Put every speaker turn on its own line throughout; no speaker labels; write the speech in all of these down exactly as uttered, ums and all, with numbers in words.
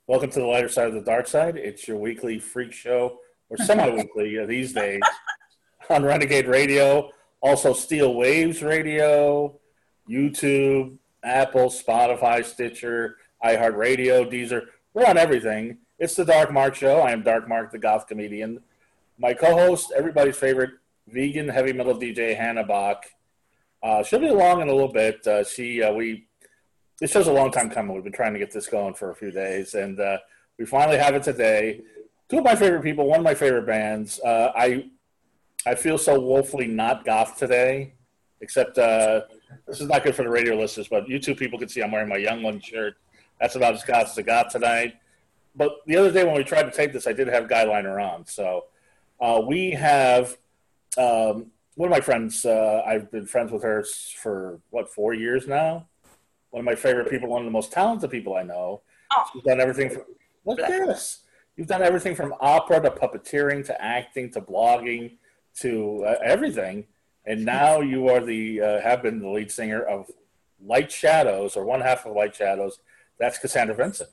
Welcome to the lighter side of the dark side. It's your weekly freak show, or semi-weekly uh, these days, on Renegade Radio, also Steel Waves Radio, YouTube, Apple, Spotify, Stitcher, iHeartRadio, Deezer. We're on everything. It's the Dark Mark Show. I am Dark Mark, the goth comedian. My co-host, everybody's favorite vegan heavy metal D J, Hannah Bach. Uh, she'll be along in a little bit. Uh, she, uh, we, this show's a long time coming. We've been trying to get this going for a few days, and uh, we finally have it today. Two of my favorite people, one of my favorite bands. Uh, I, I feel so woefully not goth today, except uh, this is not good for the radio listeners, but you two people can see I'm wearing my Young One shirt. That's about as goth as I got tonight. But the other day when we tried to tape this, I did have Guy Liner on. So uh, we have um, one of my friends. Uh, I've been friends with her for, what, four years now? One of my favorite people, one of the most talented people I know.
Oh.
She's done everything from, look at this. You've done everything from opera to puppeteering to acting to blogging to uh, everything. And now you are the, uh, have been the lead singer of Light Shadows, or one half of Light Shadows. That's Cassandra Vincent.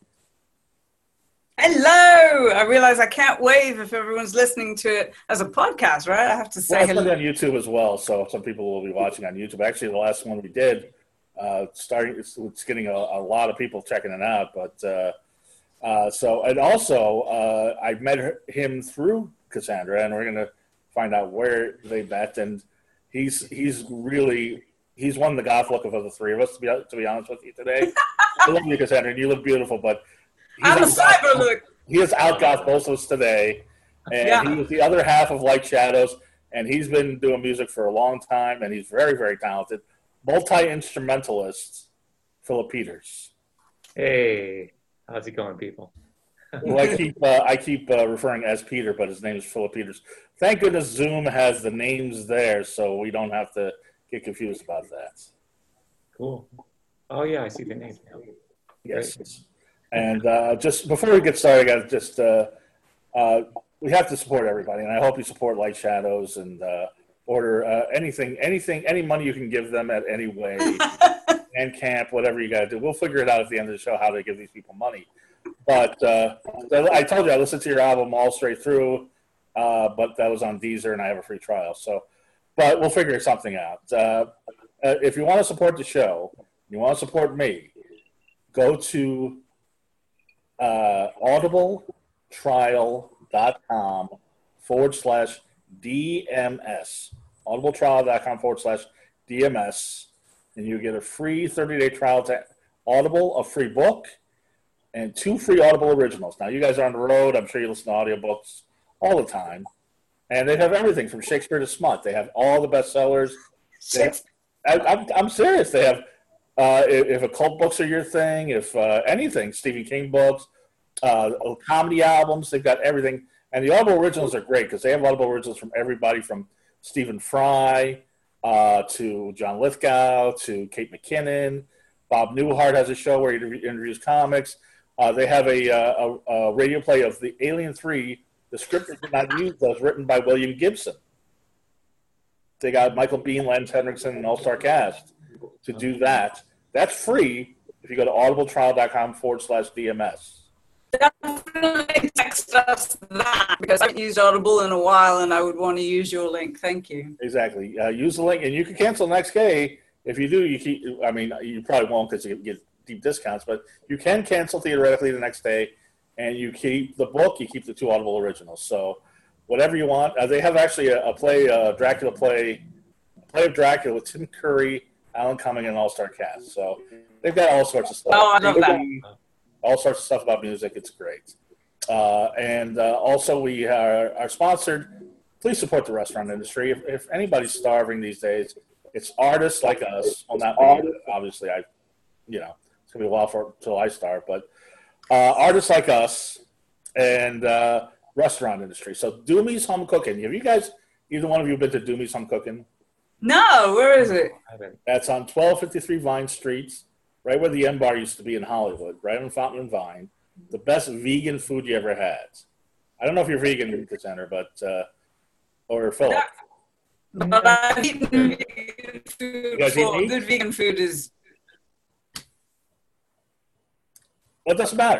Hello! I realize I can't wave if everyone's listening to it as a podcast, right? I have to say
well,
hello.
It's on YouTube as well, so some people will be watching on YouTube. Actually, the last one we did, uh, starting, it's, it's getting a, a lot of people checking it out. But uh, uh, so, and also, uh, I met her, him through Cassandra, and we're going to find out where they met. And he's he's really he's one of the goth look of the three of us. To be to be honest with you today, I love you, Cassandra, and you look beautiful, but.
I'm a cyber look.
He has outgoth both of us today, and yeah. He was the other half of Light Shadows, and he's been doing music for a long time, and he's very, very talented. Multi-instrumentalist, Philip Peters.
Hey, how's it going, people?
Well, I keep uh, I keep uh, referring as Peter, but his name is Philip Peters. Thank goodness Zoom has the names there, so we don't have to get confused about that.
Cool. Oh yeah, I see the names now.
Yes. Great. And uh, just before we get started, I got just uh, uh, we have to support everybody, and I hope you support Light Shadows and uh, order uh, anything, anything, any money you can give them at any way, and camp, whatever you got to do. We'll figure it out at the end of the show how to give these people money. But uh, I told you I listened to your album all straight through, uh, but that was on Deezer, and I have a free trial. So, but we'll figure something out. Uh, uh, if you want to support the show, you want to support me, go to Uh, audibletrial.com forward slash DMS. Audibletrial.com forward slash DMS. And you get a free thirty-day trial to Audible, a free book, and two free Audible originals. Now, you guys are on the road. I'm sure you listen to audiobooks all the time. And they have everything from Shakespeare to Smut. They have all the bestsellers. They have, I, I'm, I'm serious. They have Uh, if, if occult books are your thing, if uh, anything, Stephen King books, uh, comedy albums, they've got everything. And the Audible originals are great because they have Audible originals from everybody from Stephen Fry uh, to John Lithgow to Kate McKinnon. Bob Newhart has a show where he interviews comics. Uh, they have a, a, a radio play of The Alien three. The script that did not use was written by William Gibson. They got Michael Biehn, Lance Henriksen, and all-star cast to do that. That's free if you go to audibletrial.com forward slash DMS.
Definitely text us that because I haven't used Audible in a while and I would want to use your link. Thank you.
Exactly. Uh, use the link, and you can cancel next day. If you do, you keep. I mean, you probably won't because you get deep discounts, but you can cancel theoretically the next day, and you keep the book. You keep the two Audible originals. So whatever you want. Uh, they have actually a, a play, uh, Dracula play, play of Dracula with Tim Curry, Alan Cumming, and all-star cast. So they've got all sorts of stuff.
Oh, I love that.
All sorts of stuff about music. It's great. Uh, and uh, also we are, are sponsored. Please support the restaurant industry. If, if anybody's starving these days, it's artists like us. Well, not me. Obviously, I, you know, it's going to be a while for until I start. But uh, artists like us and uh, restaurant industry. So Doomy's Home Cooking. Have you guys, either one of you, been to Doomy's Home Cooking?
No, where is it?
That's on twelve fifty-three Vine Street, right where the M Bar used to be in Hollywood, right on Fountain and Vine. The best vegan food you ever had. I don't know if you're vegan, Cassandra, but uh, or Philip.
But I've eaten vegan food before. Good vegan food is.
Well, it doesn't matter.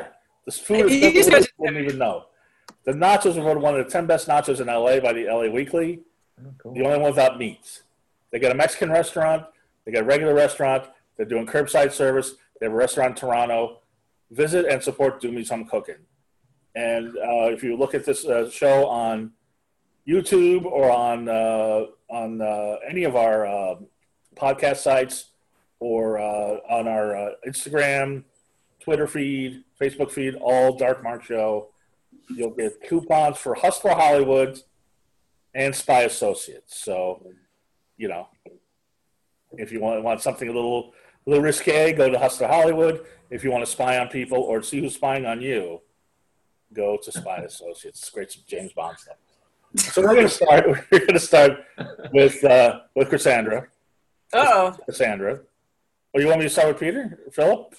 This food
You
is
just
simple,
got to-
you wouldn't even know. The nachos were voted one of the ten best nachos in L A by the L A Weekly.
Oh, cool.
The only one without meats. They got a Mexican restaurant. They got a regular restaurant. They're doing curbside service. They have a restaurant in Toronto. Visit and support Do Me Some Cooking. And uh, if you look at this uh, show on YouTube or on uh, on uh, any of our uh, podcast sites or uh, on our uh, Instagram, Twitter feed, Facebook feed, all Dark Mark Show, you'll get coupons for Hustler Hollywood and Spy Associates. So, you know, if you want want something a little a little risque, go to Hustler Hollywood. If you want to spy on people or see who's spying on you, go to Spy Associates. It's great James Bond stuff. So we're going to start. We're going to start with uh, with Cassandra.
Oh.
Cassandra. Oh, you want me to start with Peter? Philip?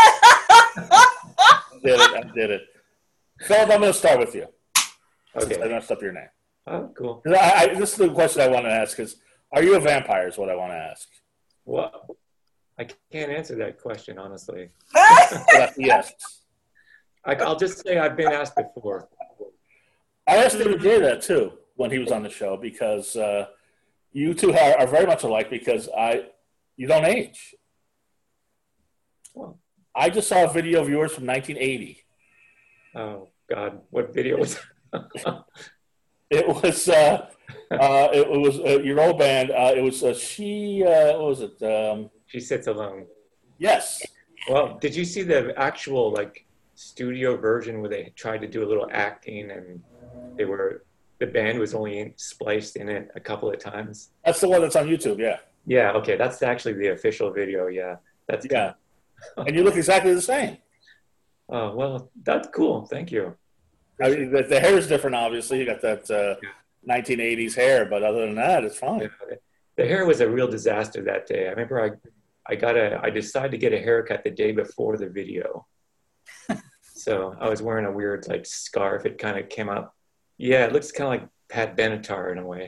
I did it. I did it. Philip, I'm going to start with you.
Okay.
I messed up your name.
Oh, cool.
I, I, this is the question I want to ask is, are you a vampire is what I want to ask.
Well, I can't answer that question, honestly.
Yes.
I, I'll just say I've been asked before.
I asked David J that too when he was on the show because uh, you two are, are very much alike because I you don't age.
Well,
I just saw a video of yours from nineteen eighty.
oh, God. What video was that?
It was uh, uh, it was uh, your old band. Uh, it was uh, she. Uh, what was it? Um,
She Sits Alone.
yes.
Well, did you see the actual, like, studio version where they tried to do a little acting and they were, the band was only spliced in it a couple of times?
That's the one that's on YouTube. Yeah.
Yeah, okay. That's actually the official video, yeah. That's
Yeah. And you look exactly the same.
Oh, well, that's cool. Thank you.
I mean, the, the hair is different, obviously. You got that uh, nineteen eighties hair, but other than that, it's fine.
Yeah, the hair was a real disaster that day. I remember I, I got a, I decided to get a haircut the day before the video. So I was wearing a weird like scarf. It kind of came up. Yeah, it looks kind of like Pat Benatar in a way.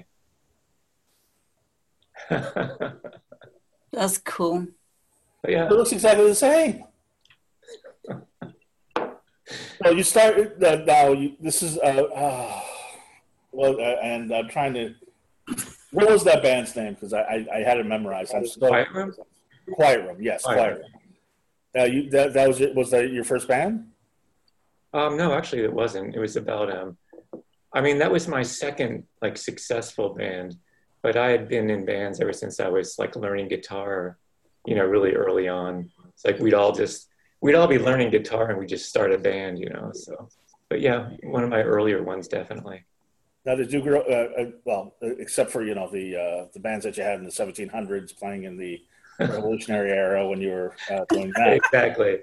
That's cool.
But yeah.
It looks exactly the same. Well, you start uh, now. You, this is uh, uh, well, uh, and I'm trying to. What was that band's name? Because I, I I had it memorized. I'm still,
Quiet Room?
Quiet Room. Yes,
Quiet
Quiet Room. Uh, you that that was it. Was that your first band?
Um, no, actually, it wasn't. It was about um. I mean, that was my second like successful band, but I had been in bands ever since I was like learning guitar. You know, really early on. It's like we'd all just. We'd all be learning guitar and we just start a band, you know, so. But yeah, one of my earlier ones, definitely.
Now, did you grow, uh, uh, well, except for, you know, the uh, the bands that you had in the seventeen hundreds playing in the Revolutionary era when you were uh, doing that.
Exactly.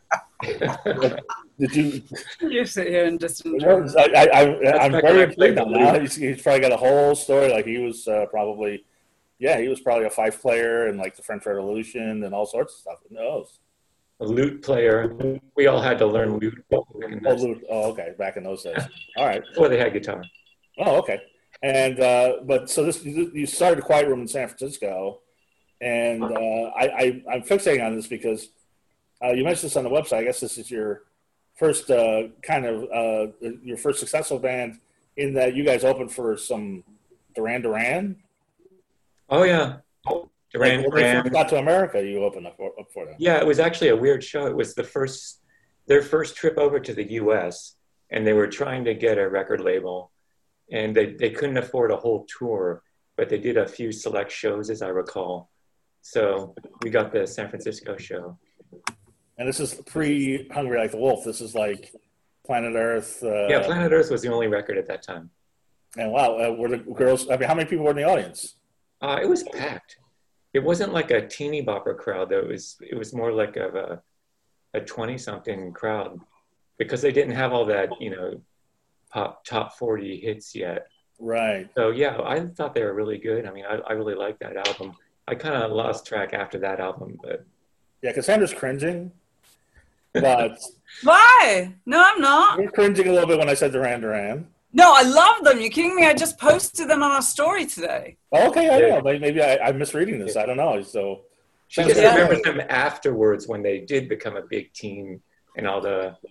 Did you?
You sit here and just enjoy.
I, I, I, I'm
back
very
when I
intrigued
played
now.
the
Now
lute.
he's, he's probably got a whole story. Like he was uh, probably, yeah, he was probably a fife player and like the French Revolution and all sorts of stuff. Who knows?
A lute player. We all had to learn lute
Oh, lute. Oh, okay. Back in those days. All right.
before they had guitar.
Oh, okay. And uh, but so this you started a Quiet Room in San Francisco, and uh, I, I I'm fixating on this because uh, you mentioned this on the website. I guess this is your first uh, kind of uh, your first successful band in that you guys opened for some Duran Duran.
Oh yeah, Duran
Like, when they
Duran.
first got to America, you opened up for, up for them.
Yeah, it was actually a weird show. It was the first, their first trip over to the U S, and they were trying to get a record label, and they, they couldn't afford a whole tour, but they did a few select shows, as I recall. So we got the San Francisco show.
And this is pre Hungry Like the Wolf. This is like Planet Earth. Uh,
Yeah, Planet Earth was the only record at that time.
And wow, uh, were the girls? I mean, how many people were in the audience?
Uh, it was packed. It wasn't like a teeny bopper crowd, though. It was it was more like of a a twenty-something crowd because they didn't have all that, you know, pop top forty hits yet.
Right.
So yeah, I thought they were really good. I mean, I, I really liked that album. I kind of lost track after that album, but
Yeah, Cassandra's cringing, but
Why? No, I'm not.
you're cringing a little bit when I said Duran Duran.
No, I love them. You kidding me? I just posted them on our story today.
Oh, okay, I
Yeah.
know. Maybe, maybe I, I'm misreading this. I don't know. So
she just
Yeah.
remembers them afterwards when they did become a big team and all the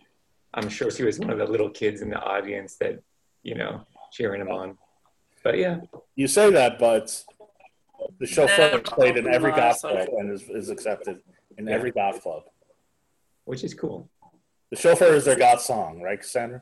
I'm sure she was one of the little kids in the audience that, you know, cheering him on. But yeah.
You say that, but the chauffeur
Yeah,
played in every golf
sorry.
club and is, is accepted in
Yeah.
every golf club.
Which is cool.
The chauffeur is their goth song, right, Cassandra?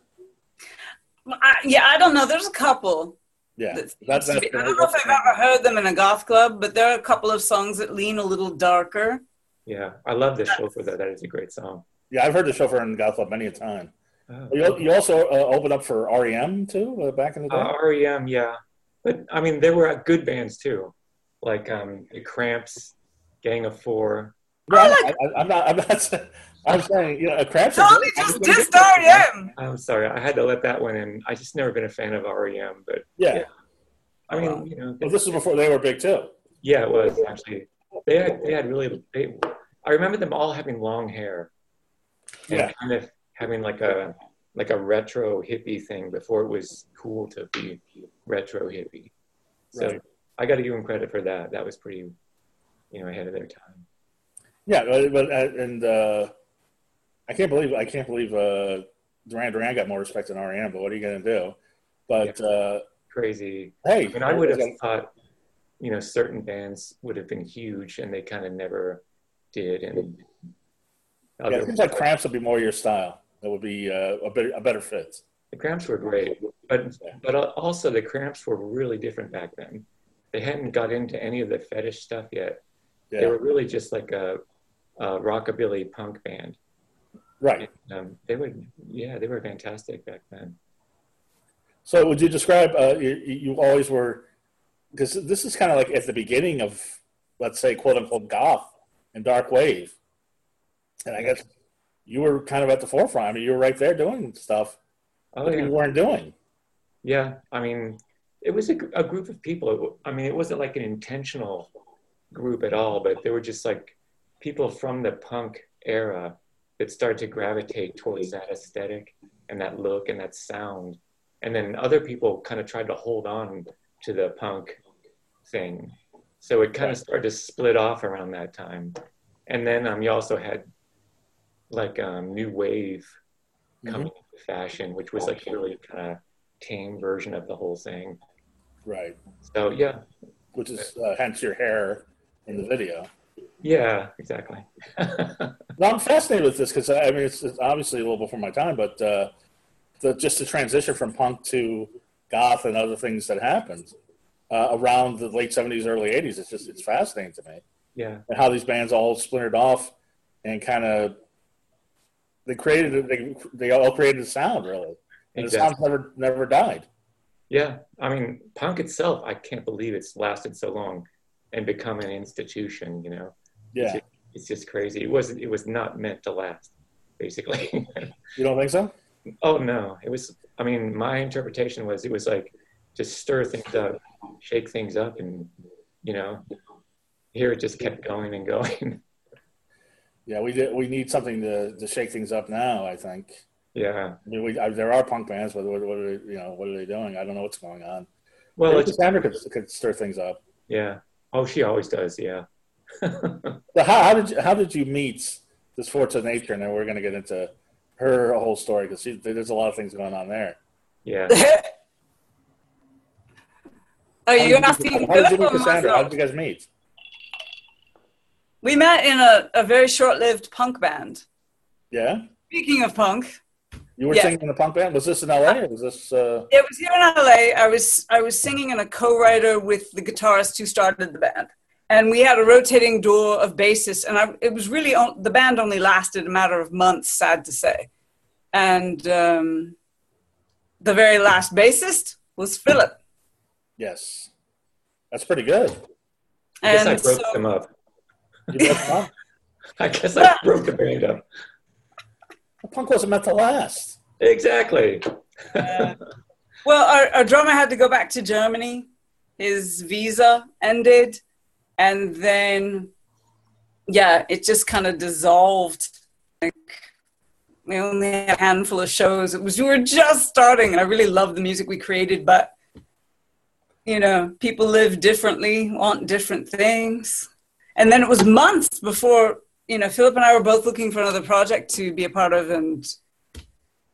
I, yeah, I don't know. There's a couple.
Yeah.
that
That's,
seems
that's,
to be- I don't know if I've ever heard them in a goth club, but there are a couple of songs that lean a little darker.
Yeah. I love the chauffeur though. That is a great song.
Yeah, I've heard the chauffeur in golf club many a time.
Oh.
You, you also uh, opened up for R E M too uh, back in the day.
Uh, R E M, yeah. But I mean, there were good bands too, like um, the Cramps, Gang of Four.
No, I, I, I'm not. I'm not. saying- I'm saying, you know, a Cramps. are
Totally
good.
just
I'm gonna
dissed
get-
R E M.
I'm sorry, I had to let that one in. I just never been a fan of R E M, but
Yeah.
yeah. I mean,
Wow.
you know,
Well, this is before they were big too.
yeah, it was actually. They had they had really. They, I remember them all having long hair, and
Yeah.
kind of having like a like a retro hippie thing before it was cool to be retro hippie. So
Right.
I got to give them credit for that. That was pretty, you know, ahead of their time.
Yeah, but, but uh, and uh, I can't believe I can't believe uh, Duran Duran got more respect than R E M. But what are you going to do? But uh,
Crazy.
hey,
I mean, I would have thought, you know, certain bands would have been huge, and they kind of never did. And
Yeah,
other
it seems like Cramps would be more your style. That would be uh, a better a better fit.
the Cramps were great, but but also the Cramps were really different back then. They hadn't got into any of the fetish stuff yet. They
Yeah,
were really just like a, a rockabilly punk band.
right.
Um, they were, yeah, they were fantastic back then.
So, would you describe? Uh, you, you always were, because this is kind of like at the beginning of, let's say, quote unquote, goth and dark wave, and I guess you were kind of at the forefront. I mean, you were right there doing stuff
Oh
that
yeah,
you weren't doing.
yeah. I mean, it was a, a group of people. I mean, it wasn't like an intentional group at all, but they were just like people from the punk era that started to gravitate towards that aesthetic and that look and that sound. And then other people kind of tried to hold on to the punk thing. So it kind of started to split off around that time. And then um, you also had like um, new wave coming
Mhm.
into fashion, which was like a really kind of tame version of the whole thing.
Right,
So yeah,
which is uh, hence your hair in the video.
yeah, exactly.
No, I'm fascinated with this because I mean it's, it's obviously a little before my time, but uh, the, just the transition from punk to goth and other things that happened uh, around the late seventies, early eighties. It's just it's fascinating to me,
Yeah,
and how these bands all splintered off and kind of they created they they all created a sound really, and
exactly.
the sound never never died.
Yeah, I mean, punk itself, I can't believe it's lasted so long and become an institution, you know?
Yeah,
It's just, it's just crazy. It wasn't, it was not meant to last, basically.
you don't think so?
Oh, no. It was, I mean, my interpretation was it was like just stir things up, shake things up, and, you know, here it just kept going and going.
Yeah, we did. We need something to to shake things up now. I think.
Yeah.
I mean, we, I, there are punk bands, but what, what are they, you know what are they doing? I don't know what's going on.
Well,
Maybe
it's,
Cassandra could, could stir things up.
yeah. Oh, she always does, yeah.
So how, how did you, how did you meet this force of nature? And then we're going to get into her whole story because there's a lot of things going on there.
Yeah.
Are
How
you
did
asking
how did you
Philip
meet
or
Cassandra? How
myself?
did you guys meet?
We met in a, a very short-lived punk band.
Yeah,
Speaking of punk,
you were
Yeah.
singing in a punk band. Was this in L A or was this? Uh...
it was here in L A. I was I was singing and a co-writer with the guitarist who started the band, and we had a rotating door of bassists. And I, it was really on, the band only lasted a matter of months, sad to say. And um, the very last bassist was Philip.
Yes, that's pretty good.
I guess
And
I broke
so-
them up.
You broke them up.
I guess I broke the band up.
Punk wasn't meant to last.
Exactly.
Uh, well, our, our drummer had to go back to Germany. His visa ended. And then, yeah, it just kind of dissolved. Like, we only had a handful of shows. It was, we were just starting, and I really loved the music we created, but, you know, people live differently, want different things. And then it was months before, you know, Philip and I were both looking for another project to be a part of, and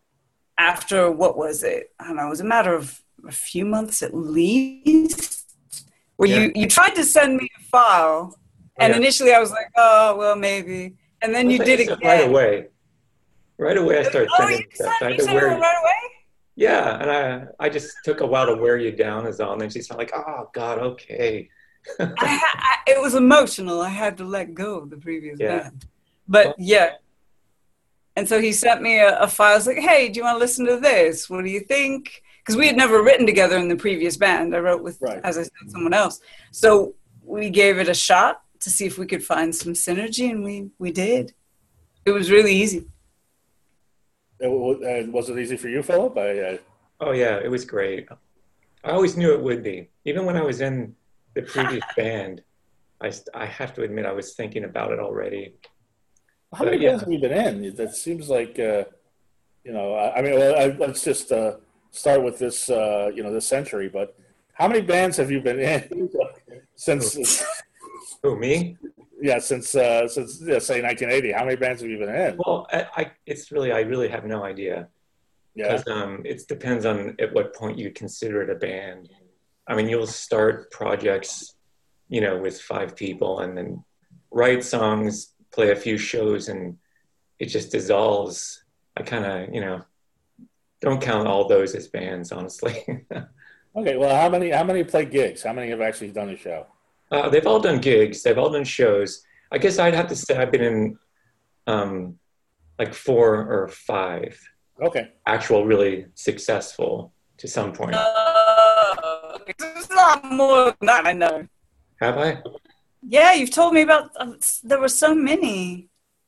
after, what was it? I don't know, it was a matter of a few months at least, where yeah. you, you tried to send me a file, and yeah. initially I was like, oh, well, maybe. And then you did it again.
Right away. Right away I started
oh,
sending stuff.
Sent, I you sent it right away?
Yeah, and I I just took a while to wear you down is all. And then she's like, oh, God, okay.
I, I, it was emotional. I had to let go of the previous
yeah.
band. But
well,
yeah. And so he sent me a, a file. I was like, hey, do you want to listen to this? What do you think? Because we had never written together in the previous band. I wrote with, right. as I said, someone else. So we gave it a shot to see if we could find some synergy, and we, we did. It was really easy.
It, uh, was it easy for you, Philip? I, uh...
Oh, yeah, it was great. I always knew it would be. Even when I was in the previous band, I, I have to admit I was thinking about it already.
How many
but, yeah.
bands have you been in? That seems like, uh, you know, I, I mean, well, I, let's just uh, start with this, uh, you know, this century. But how many bands have you been in since?
Who, me?
Yeah, since uh, since yeah, say nineteen eighty. How many bands have you been in?
Well, I, I it's really I really have no idea.
Yeah.
Because um, it depends on at what point you consider it a band. I mean, you'll start projects, you know, with five people, and then write songs, play a few shows, and it just dissolves. I kind of, you know, don't count all those as bands, honestly.
Okay, well, how many how many play gigs? How many have actually done a show?
Uh, they've all done gigs. They've all done shows. I guess I'd have to say I've been in um, like four or five.
Okay.
Actual, really successful to some point.
Uh, it's a lot more than that, I know.
Have I?
Yeah, you've told me about, uh, there were so many.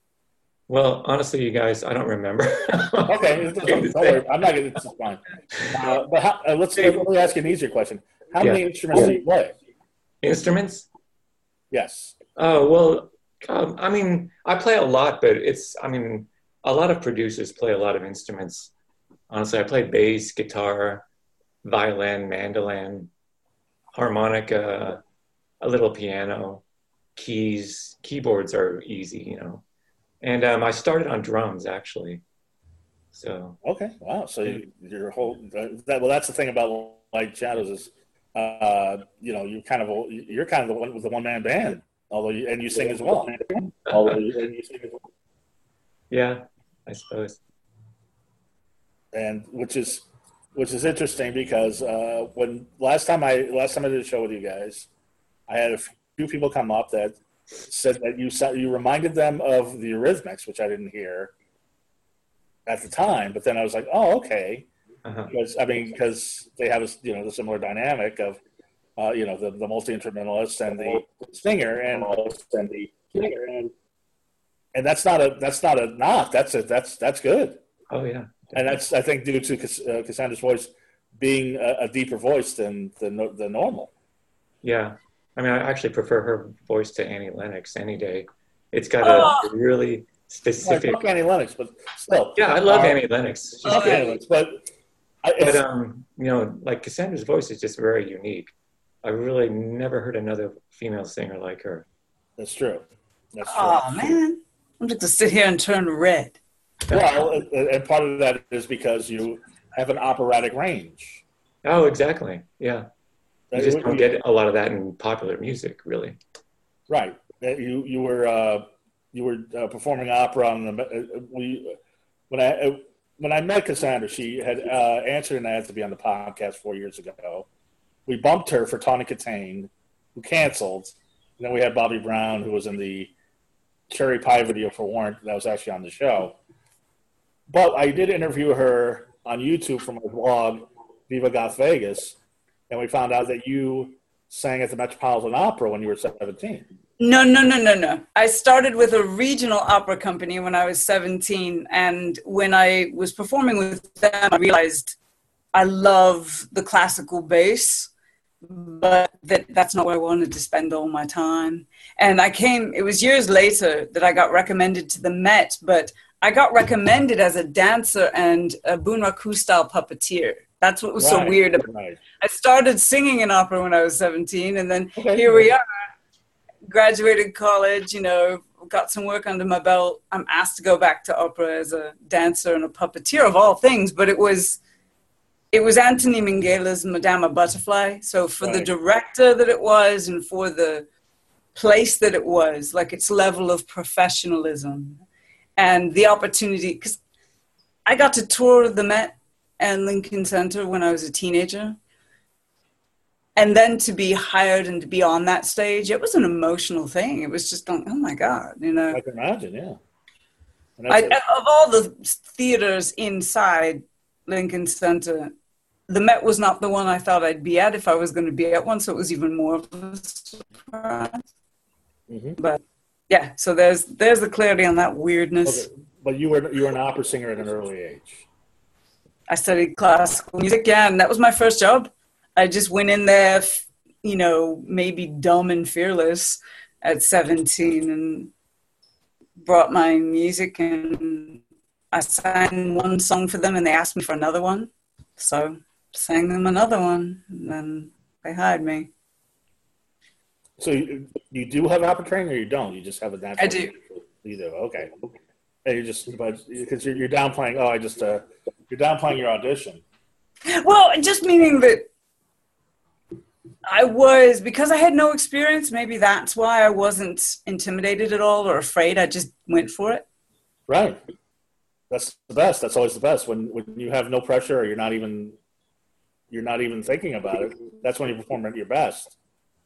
Well, honestly, you guys, I don't remember.
Okay, don't worry. I'm not going to, it's fine. Uh, but how, uh, let's, let me ask you an easier question. How
yeah.
many instruments do you play?
Instruments?
Yes.
Oh, well, um, I mean, I play a lot, but it's, I mean, a lot of producers play a lot of instruments. Honestly, I play bass, guitar, violin, mandolin, harmonica, a little piano, keys. Keyboards are easy, you know. And um, I started on drums, actually. So.
Okay, wow. So you, your whole, that, well, that's the thing about Light Shadows is, uh, you know, you kind of, you're kind of the one with the one-man band, although you, and you sing as well. Although you, and you sing as well.
Yeah, I suppose.
And which is which is interesting because uh, when last time I last time I did a show with you guys, I had a few people come up that said that you you reminded them of the Eurythmics, which I didn't hear at the time. But then I was like, oh, okay, uh-huh. because I mean, because they have a, you know the similar dynamic of uh, you know the, the multi-instrumentalist and the singer and and the singer and and that's not a that's not a knock. That's a that's that's good.
Oh yeah.
And that's, I think, due to uh, Cassandra's voice being a, a deeper voice than the, the normal.
Yeah. I mean, I actually prefer her voice to Annie Lennox any day. It's got a oh. really specific...
I like Annie Lennox, but still.
Yeah, I love uh, Annie Lennox. She's
okay. Annie Lennox, but...
I, but, um, you know, like Cassandra's voice is just very unique. I really never heard another female singer like her.
That's true. That's true.
Oh, man. I'm just going to sit here and turn red.
Well, and part of that is because you have an operatic range.
Oh, exactly. Yeah. You just don't get a lot of that in popular music, really. Right.
You you were uh, you were uh, performing opera on the uh, we when I uh, when I met Cassandra, she had uh, answered and I had to be on the podcast four years ago. We bumped her for Tawny Katane, who canceled. And then we had Bobby Brown, who was in the Cherry Pie video for Warrant. That was actually on the show. But I did interview her on YouTube for my blog, Viva Goth Vegas, and we found out that you sang at the Metropolitan Opera when you were seventeen.
No, no, no, no, no. I started with a regional opera company when I was seventeen, and when I was performing with them, I realized I love the classical bass, but that, that's not where I wanted to spend all my time. And I came, it was years later that I got recommended to the Met, but I got recommended as a dancer and a Bunraku style puppeteer. That's what was right, so weird about
right.
it. I started singing in opera when I was seventeen, and then
okay.
here we are, graduated college, you know, got some work under my belt, I'm asked to go back to opera as a dancer and a puppeteer of all things. But it was, it was Anthony Minghela's Madama Butterfly. So for right. the director that it was, and for the place that it was, like its level of professionalism and the opportunity, because I got to tour the Met and Lincoln Center when I was a teenager. And then to be hired and to be on that stage, it was an emotional thing. It was just going, oh my God, you know.
I can imagine, yeah.
I, of all the theaters inside Lincoln Center, the Met was not the one I thought I'd be at if I was going to be at one, so it was even more of a surprise. Mm-hmm. But yeah, so there's there's the clarity on that weirdness.
Okay. But you were you were an opera singer at an early age.
I studied classical music, yeah, and that was my first job. I just went in there, you know, maybe dumb and fearless at seventeen, and brought my music, and I sang one song for them and they asked me for another one. So sang them another one, and then they hired me.
So you, you do have opera training, or you don't? You just have a natural?
I do.
You do, okay. And you just, but because you're, you're downplaying, oh, I just, uh, you're downplaying your audition.
Well, just meaning that I was, because I had no experience, maybe that's why I wasn't intimidated at all or afraid. I just went for it.
Right. That's the best. That's always the best. When when you have no pressure, or you're not even you're not even thinking about it, that's when you perform at your best.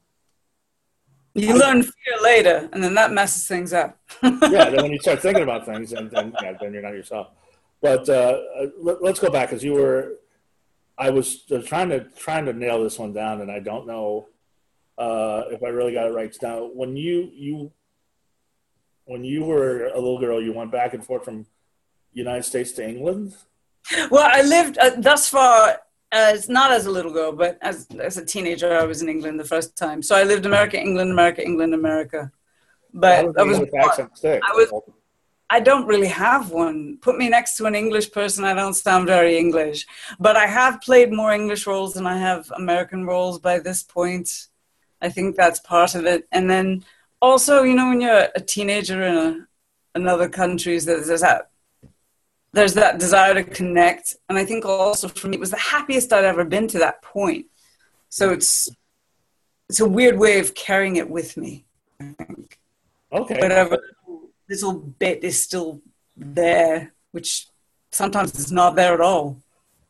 You learn fear later, and then that messes things up.
Yeah, then when you start thinking about things, and then yeah, then you're not yourself. But uh, let, let's go back, because you were. I was trying to trying to nail this one down, and I don't know uh, if I really got it right. Now, when you you when you were a little girl, you went back and forth from United States to England.
Well, I lived uh, thus far as not as a little girl, but as as a teenager, I was in England the first time. So I lived America, England, America, England, America. But I was I was. I don't really have one. Put me next to an English person, I don't sound very English. But I have played more English roles than I have American roles by this point. I think that's part of it. And then also, you know, when you're a teenager in a, another country, there's, there's that there's that desire to connect. And I think also for me, it was the happiest I'd ever been to that point. So it's it's a weird way of carrying it with me, I think.
Okay.
Whatever little bit is still there, which sometimes is not there at all.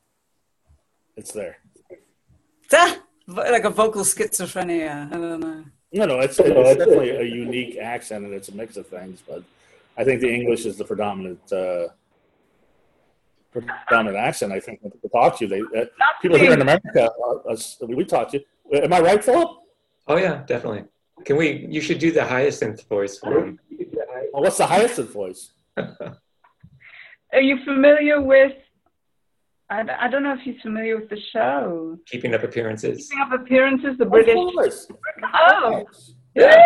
It's there.
Ah, like a vocal schizophrenia. I don't know.
No, no, it's, it's definitely a unique accent, and it's a mix of things. But I think the English is the predominant uh, predominant accent. I think when people talk to you, they uh, people here in America, uh, us, we talk to you. Am I right, Philip?
Oh yeah, definitely. Can we? You should do the Hyacinth voice for him.
Well, what's the Hyacinth voice?
Are you familiar with? I, I don't know if you're familiar with the show.
Keeping Up Appearances.
Keeping Up Appearances, the British.
Of course.
Oh.
Yeah.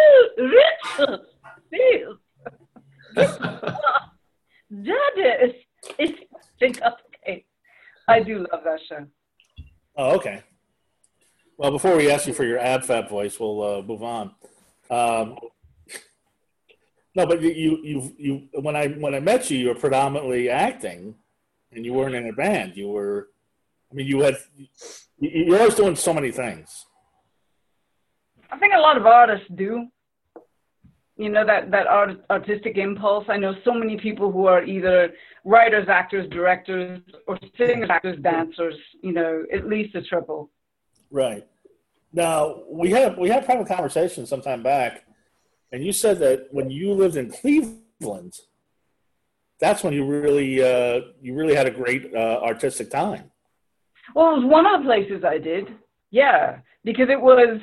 That is interesting. Okay. I do love that show.
Oh, okay. Well, before we ask you for your ab fab voice, we'll uh, move on. Um, no, but you, you, you, you, when I when I met you, you were predominantly acting, and you weren't in a band. You were, I mean, you had, you, you're always doing so many things.
I think a lot of artists do. You know, that that art, artistic impulse. I know so many people who are either writers, actors, directors, or singers, actors, dancers. You know, at least a triple.
Right. Now, we had we had kind of a conversation some time back, and you said that when you lived in Cleveland, that's when you really uh, you really had a great uh, artistic time.
Well, it was one of the places I did, yeah, because it was,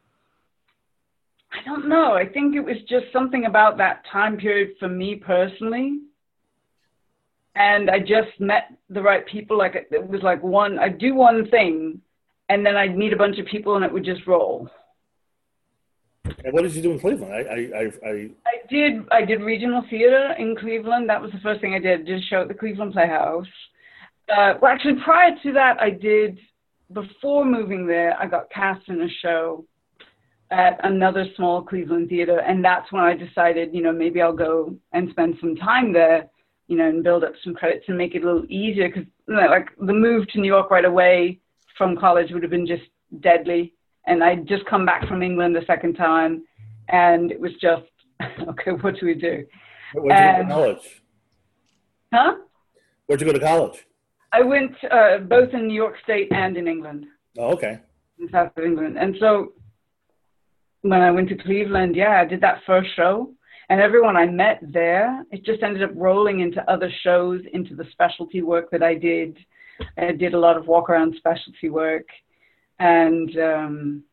I don't know, I think it was just something about that time period for me personally. And I just met the right people. Like it was like one, I'd do one thing, and then I'd meet a bunch of people, and it would just roll.
And what did you do in Cleveland? I, I, I, I...
I did. I did regional theater in Cleveland. That was the first thing I did. I did a show at the Cleveland Playhouse. Uh, well, actually, prior to that, I did. Before moving there, I got cast in a show at another small Cleveland theater. And that's when I decided, you know, maybe I'll go and spend some time there, you know, and build up some credits and make it a little easier. Because, you know, like, the move to New York right away from college would have been just deadly. And I'd just come back from England the second time, and it was just, okay, what do we do?
Where'd you
And,
go to college?
Huh?
Where'd you go to college?
I went uh, both in New York State and in England,
Oh, okay.
in south of England. And so when I went to Cleveland, yeah, I did that first show. And everyone I met there, it just ended up rolling into other shows, into the specialty work that I did. I did a lot of walk-around specialty work. And, um,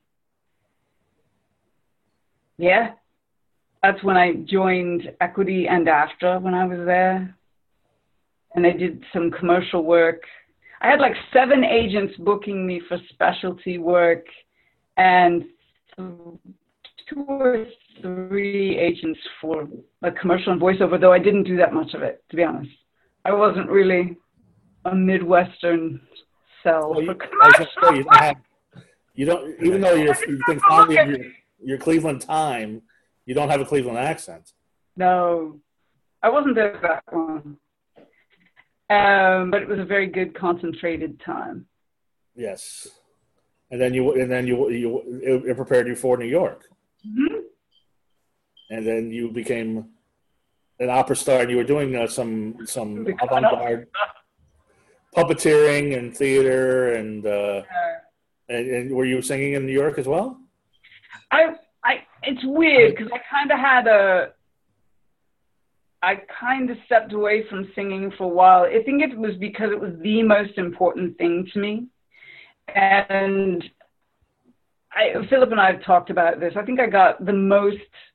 yeah, that's when I joined Equity and AFTRA when I was there. And I did some commercial work. I had like seven agents booking me for specialty work, and two or three agents for like commercial and voiceover, though I didn't do that much of it, to be honest. I wasn't really a Midwestern sell.
Well, you,
for
I was gonna say, you don't have, you don't, even though you're, you think fondly of your, your Cleveland time, you don't have a Cleveland accent.
No, I wasn't there for that one. Um, but it was a very good concentrated time.
Yes, and then you and then you you it, it prepared you for New York,
Mm-hmm.
and then you became an opera star, and you were doing uh, some some avant-garde puppeteering and theater, and, uh, and and were you singing in New York as well?
I I it's weird because I kind of had a. I kind of stepped away from singing for a while. I think it was because it was the most important thing to me. And I, Philip and I have talked about this. I think I got the most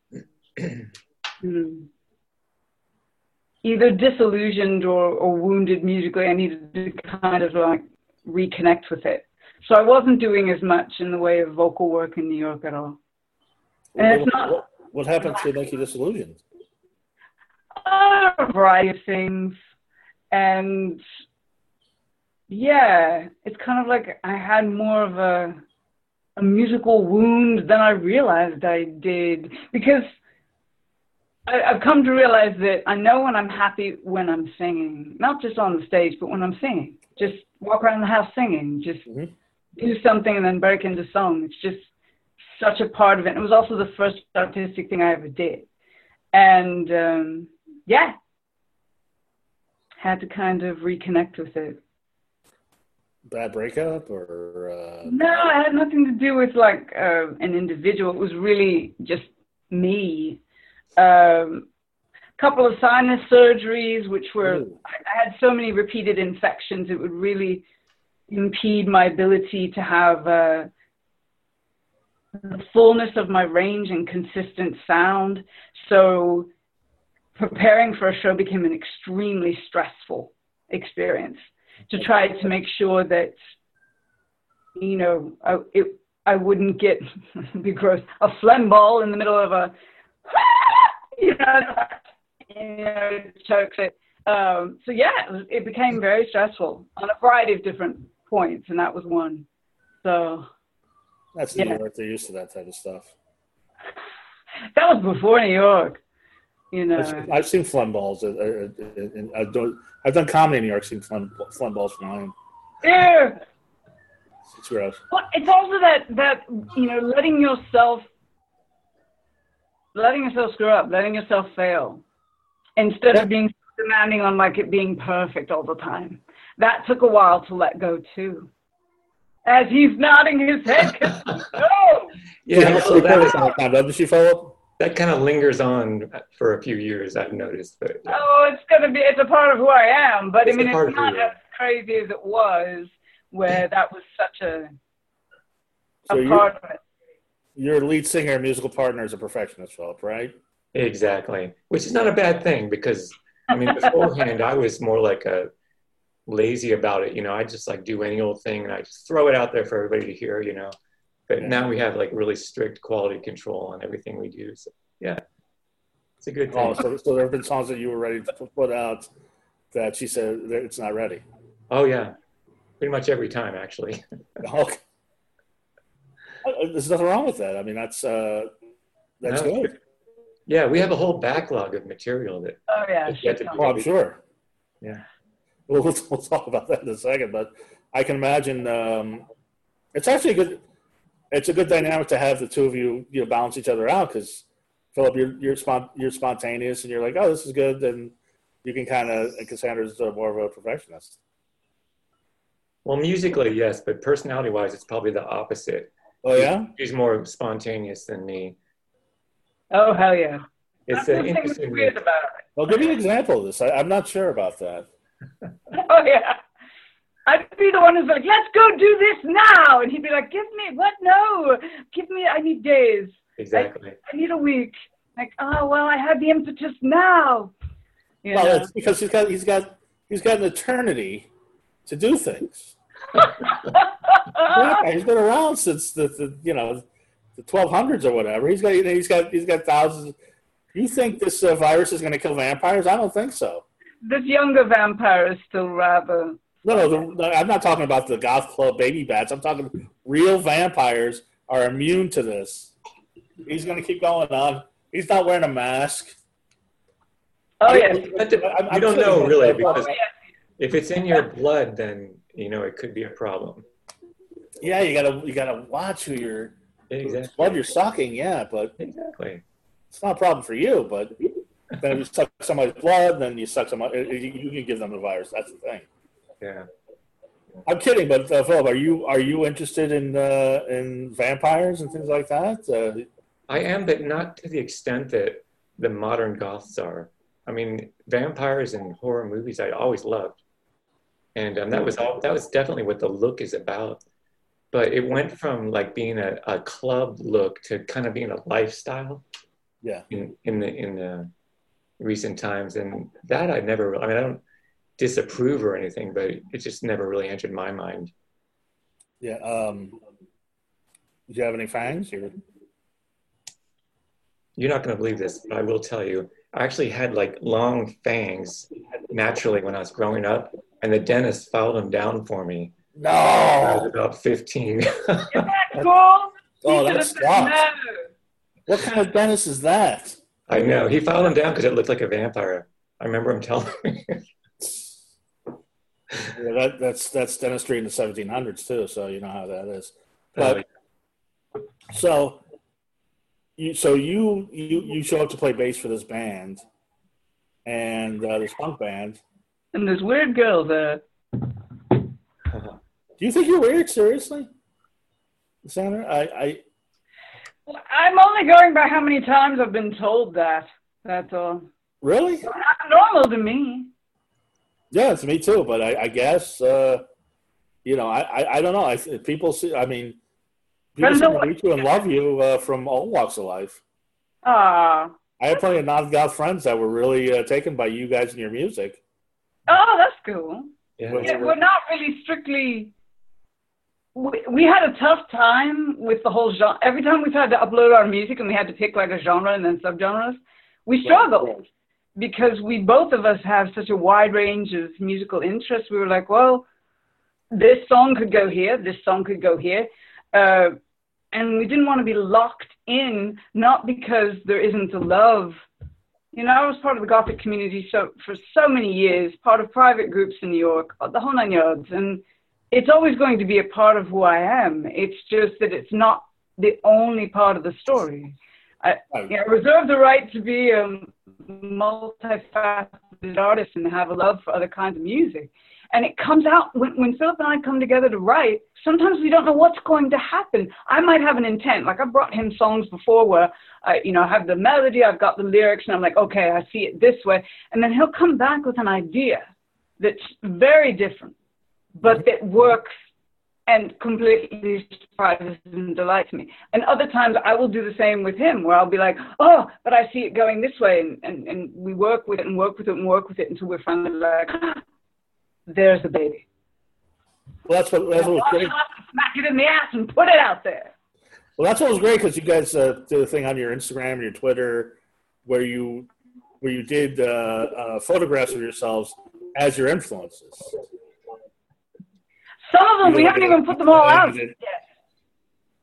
hmm, either disillusioned or, or wounded musically. I needed to kind of like reconnect with it. So I wasn't doing as much in the way of vocal work in New York at all. And
What,
it's not.
what, what happened to make you disillusioned?
A variety of things, and yeah, it's kind of like I had more of a a musical wound than I realized I did, because I, I've come to realize that I know when I'm happy when I'm singing, not just on the stage, but when I'm singing, just walk around the house singing, just mm-hmm. do something and then break into song. It's just such a part of it. And it was also the first artistic thing I ever did, and um, yeah, had to kind of reconnect with it.
Bad breakup or? Uh...
No, it had nothing to do with like uh, an individual. It was really just me. Um, a couple of sinus surgeries, which were, Ooh. I had so many repeated infections, it would really impede my ability to have uh, the fullness of my range and consistent sound. So preparing for a show became an extremely stressful experience to try to make sure that, you know, I, it, I wouldn't get, be gross, a phlegm ball in the middle of a, you know, you know chokes it. Um, so yeah, it, was, it became very stressful on a variety of different points, and that was one. So
that's New yeah. York. They're used to that type of stuff.
That was before New York. You know,
I've, I've seen phlegm balls. Uh, uh, uh, I've, done, I've done comedy in New York. Seen phlegm, phlegm balls flying.
Yeah,
it's gross.
Well, it's also that that you know, letting yourself, letting yourself screw up, letting yourself fail, instead yeah. of being demanding on like it being perfect all the time. That took a while to let go too. As he's nodding his head, no.
Yeah, well, that was,
time, doesn't she, Philip?
That kind of lingers on for a few years, I've noticed. But yeah.
Oh, it's gonna be, it's a part of who I am, but it's I mean, it's not as crazy as it was, where that was such a,
so
a part of it.
Your lead singer and musical partner is a perfectionist, Philip, right?
Exactly, which is not a bad thing, because, I mean, beforehand, I was more like a lazy about it, you know, I just like do any old thing and I just throw it out there for everybody to hear, you know. But yeah. now we have like really strict quality control on everything we do. So yeah, it's a good thing.
Oh, so, so there have been songs that you were ready to put out that she said that it's not ready.
Oh yeah, pretty much every time actually.
Okay. There's nothing wrong with that. I mean, that's uh, that's
No.
good.
Yeah, we have a whole backlog of material that.
Oh yeah,
that yet to be
Oh, I'm
released.
sure.
Yeah.
Well, we'll, we'll talk about that in a second, but I can imagine um, it's actually a good. It's a good dynamic to have the two of you, you know, balance each other out because Philip, you're you're, spont- you're spontaneous and you're like, oh, this is good, and you can kind of. And Cassandra's more of a perfectionist.
Well, musically, yes, but personality-wise, it's probably the opposite.
Oh yeah.
She's more spontaneous than me.
Oh hell yeah.
It's
That's
an
the thing that's
interesting.
weird about it.
Well, give me an example of this. I, I'm not sure about that.
Oh yeah. I'd be the one who's like, let's go do this now, and he'd be like, give me what? No, give me. I need days.
Exactly.
I, I need a week. Like, oh well, I had the impetus now. You
Well,
know?
it's because he's got he's got he's got an eternity to do things. Yeah, he's been around since the, the you know the twelve hundreds or whatever. He's got you know, he's got he's got thousands. You think this uh, virus is going to kill vampires? I don't think so.
This younger vampire is still rather.
No, no, the, the, I'm not talking about the goth club baby bats. I'm talking real vampires are immune to this. He's going to keep going on. He's not wearing a mask.
Oh
I-
yeah.
But the,
I'm-
you
I'm
don't
kidding.
know really
Oh,
because
yeah.
if it's in your blood, then you know it could be a problem.
Yeah, you gotta you gotta watch who you're
Exactly.
blood you're sucking. Yeah, but
Exactly.
it's not a problem for you. But then if you suck somebody's blood, then you suck somebody. You, you can give them the virus. That's the thing.
Yeah.
I'm kidding, but uh, Philip, are you are you interested in uh, in vampires and things like that? Uh,
I am, but not to the extent that the modern goths are. I mean, vampires and horror movies I always loved, and um, that was all. That was definitely what the look is about. But it went from like being a, a club look to kind of being a lifestyle.
Yeah.
In in the in the recent times, and that I never. I mean, I don't disapprove or anything, but it just never really entered my mind.
yeah. Um, do you have any fangs? You're...
You're not going to believe this, but I will tell you. I actually had like long fangs naturally when I was growing up, and the dentist filed them down for me.
No.
I was about fifteen.
Isn't that cool?
Oh,
He
that
could've said
sucks.
no.
What kind of dentist is that?
I know. He filed them down because it looked like a vampire. I remember him telling me.
Yeah, that, that's that's dentistry in the seventeen hundreds too, so you know how that is. But so you so you you you show up to play bass for this band and uh, this punk band.
And this weird girl there.
Do you think you're weird? Seriously, Sandra? I, I
I'm only going by how many times I've been told that. That's all.
really?
It's not normal to me.
Yeah, it's me too. But I, I guess uh, you know I, I, I don't know. I people see. I mean, people
But
seem
no-
to meet you and love you uh, from all walks of life.
Ah.
I have plenty of non-goth friends that were really uh, taken by you guys and your music.
Oh, that's cool.
Yeah.
Yeah, we're not really strictly. We, we had a tough time with the whole genre. Every time we tried to upload our music and we had to pick like a genre and then subgenres, we struggled because we both of us have such a wide range of musical interests. We were like, well, this song could go here, this song could go here. Uh, and we didn't want to be locked in, not because there isn't a love. You know, I was part of the Gothic community so for so many years, part of private groups in New York, the whole nine yards. And it's always going to be a part of who I am. It's just that it's not the only part of the story. I, you know, I reserve the right to be a multifaceted artist and have a love for other kinds of music. And it comes out when, when Philip and I come together to write, sometimes we don't know what's going to happen. I might have an intent. Like I brought him songs before where I, you know, I have the melody, I've got the lyrics, and I'm like, okay, I see it this way. And then he'll come back with an idea that's very different, but that works and completely surprises and delights me. And other times I will do the same with him, where I'll be like, oh, but I see it going this way. And, and, and we work with it and work with it and work with it until we're finally like, ah, there's the baby.
Well, that's what that's what was great.
Smack it in the ass and put it out there.
Well, that's what was great because you guys uh, did a thing on your Instagram and your Twitter where you where you did uh, uh, photographs of yourselves as your influences.
Some of them,
You
we
know,
haven't
like
even
a-
put them all out
did-
yet.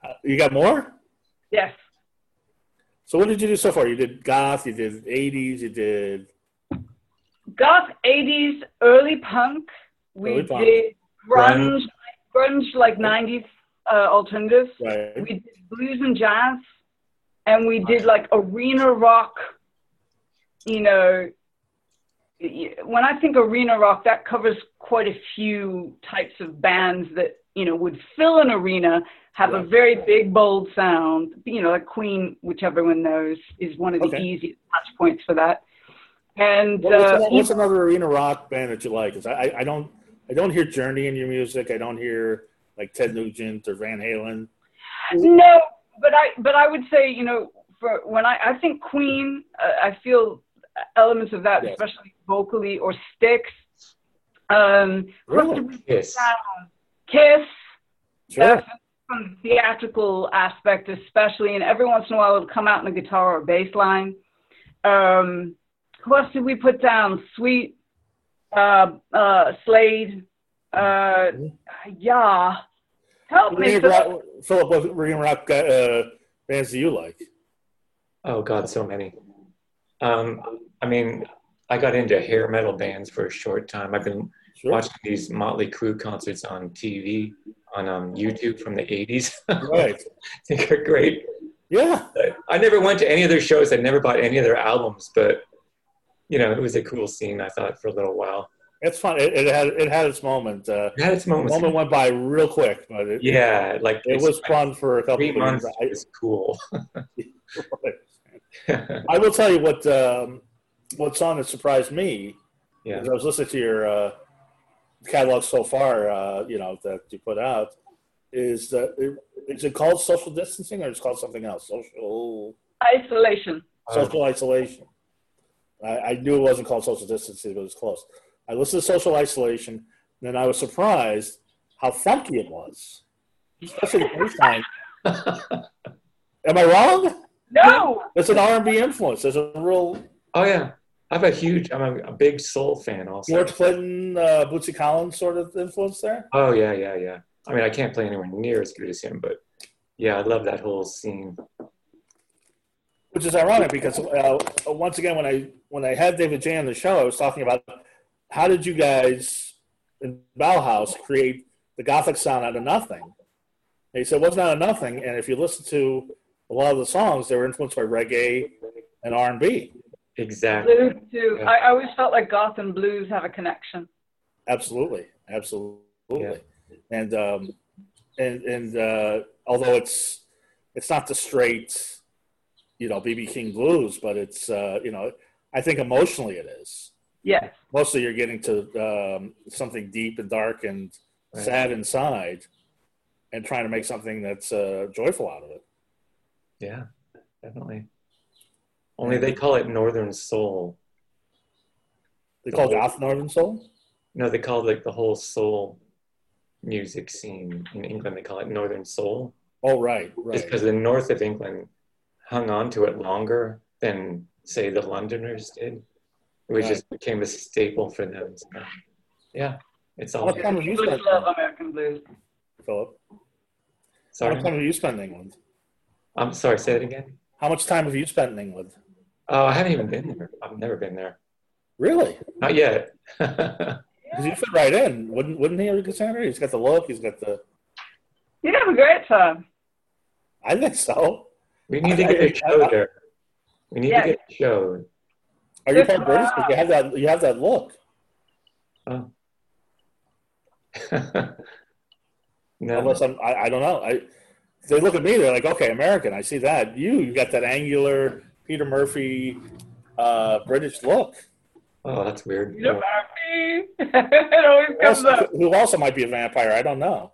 Uh, you got more?
Yes.
So what did you do so far? You did goth, you did eighties, you did
Goth, eighties, early punk. We
Early punk.
did grunge, grunge like nineties uh, alternatives.
right.
We did blues and jazz, and we did like arena rock. You know, when I think arena rock, that covers quite a few types of bands that, you know, would fill an arena, have
Yeah.
a very big, bold sound. You know, like Queen, which everyone knows, is one of the
Okay.
easiest touch points for that. And
What- what's,
uh,
another, what's another arena rock band that you like? 'Cause I, I, I don't I don't hear Journey in your music. I don't hear like Ted Nugent or Van Halen.
no, but I but I would say, you know, for when I I think Queen, uh, I feel elements of that,
Yes.
especially vocally, or Styx. Um,
Really?
Yes.
Kiss.
Sure.
That's from the theatrical aspect, especially, and every once in a while it'll come out in a guitar or bass line. Um, who else did we put down? Sweet, uh, uh, Slade. Uh, yeah. Help me.
Arena rock, Philip, what arena rock uh, bands do you like?
Oh God, so many. Um, I mean, I got into hair metal bands for a short time. I've been
Sure.
watching these Motley Crue concerts on T V, on um, YouTube from the eighties.
Right.
I think are great.
Yeah.
I never went to any of their shows. I never bought any of their albums, but you know, it was a cool scene, I thought, for a little while.
It's fun. It, it had it had its moment. Uh,
It had its
the
moments.
moment went by real quick, but it,
Yeah, like
it
it's
was
like
fun for a couple
three
of
months.
years.
It was cool.
I, I will tell you what um, what song that surprised me.
Yeah.
As I was listening to your uh, catalog so far, uh, you know, that you put out, is that it, is it called social distancing or is it called something else? Social
Isolation.
social isolation. I, I knew it wasn't called social distancing, but it was close. I listened to social isolation, and then I was surprised how funky it was, especially the bass line. Am I wrong?
No.
It's an R and B influence. There's a real
Oh yeah, I'm a huge, I'm a, a big soul fan also.
George Clinton, uh, Bootsy Collins sort of influence there.
Oh yeah, yeah, yeah. I mean, I can't play anywhere near as good as him, but yeah, I love that whole scene.
Which is ironic because uh, once again, when I when I had David J on the show, I was talking about how did you guys in Bauhaus create the Gothic sound out of nothing? And he said it wasn't out of nothing, and if you listen to a lot of the songs, they were influenced by reggae and R and B.
Exactly.
Blues too.
Yeah.
I, I always felt like goth and blues have a connection.
Absolutely, absolutely.
Yeah.
And um, and and uh, although it's it's not the straight, you know, B B King blues, but it's uh, you know, I think emotionally it is.
Yes.
Mostly you're getting to um, something deep and dark and
Right.
sad inside, and trying to make something that's uh, joyful out of it.
Yeah, definitely. Only they call it Northern Soul.
They call it Goth Northern Soul.
No, they call like the whole soul music scene in England. They call it Northern Soul.
Oh, right,
Just
right.
because the north of England hung on to it longer than, say, the Londoners did. It was
Right.
just became a staple for them. So, yeah, it's all.
What time have you
Blues
spent,
love American blues.
Philip? How
Sorry,
much time have you spent in England?
I'm sorry. Say it again.
How much time have you spent in England?
Oh, I haven't even been there. I've never been there.
Really?
Not yet.
Because you fit right in, wouldn't wouldn't he, Cassandra? He's got the look. He's got the.
You'd have a great time.
I think so.
We need to get a show there. We need
Yes.
to get a show.
Are you part British? Because you have that. You have that look.
Oh. No.
Unless I'm, I, I don't know. I. They look at me. They're like, okay, American. I see that. You, you got that angular Peter Murphy, uh, British look.
Oh, that's weird.
You're happy. It always
Who
comes
also,
up.
who also might be a vampire. I don't know.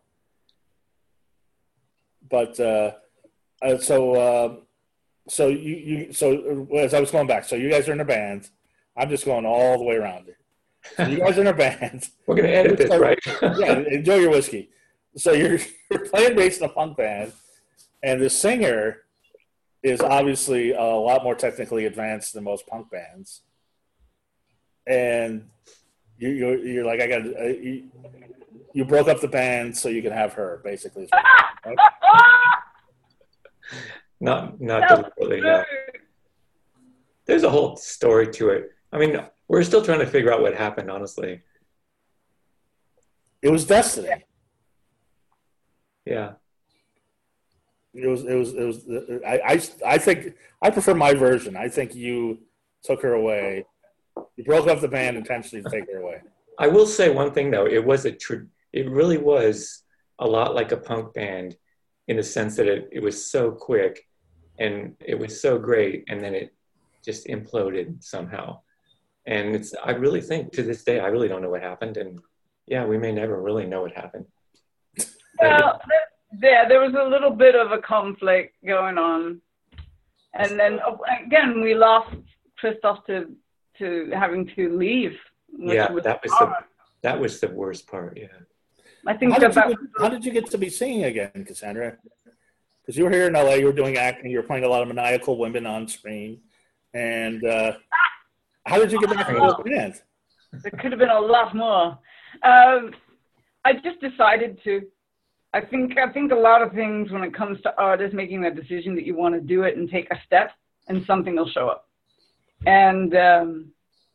But uh, uh, so uh, so you, you so uh, as I was going back, so you guys are in a band. I'm just going all the way around it. So you guys are in a band.
We're gonna edit this, right?
Yeah, enjoy your whiskey. So you're you're playing bass in a punk band, and the singer is obviously a lot more technically advanced than most punk bands. And you, you're you're like, I got uh, you, you broke up the band so you can have her, basically. Right?
not not
No,
deliberately. No. There's a whole story to it. I mean, we're still trying to figure out what happened, honestly.
It was destiny.
Yeah.
It was. It was. It was. I. I. I think I prefer my version. I think you took her away. You broke up the band intentionally to take her away.
I will say one thing though. It was a. Tr- it really was a lot like a punk band, in the sense that it, it was so quick, and it was so great, and then it just imploded somehow. And it's. I really think to this day, I really don't know what happened, and yeah, we may never really know what happened.
Well, yeah, there was a little bit of a conflict going on, and then again we lost Christoph to to having to leave.
Yeah, was that was hard. the that was the worst part. Yeah,
I think.
How did,
about,
you, how did you get to be singing again, Cassandra? Because you were here in L A, you were doing acting, you were playing a lot of maniacal women on screen, and uh, how did you get back into the band?
There could have been a lot more. Um, I just decided to. I think I think a lot of things when it comes to art is making that decision that you want to do it and take a step, and something will show up. And um,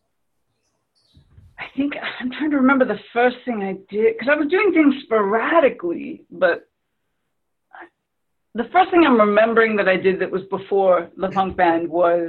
I think I'm trying to remember the first thing I did, because I was doing things sporadically, but the first thing I'm remembering that I did that was before the punk band was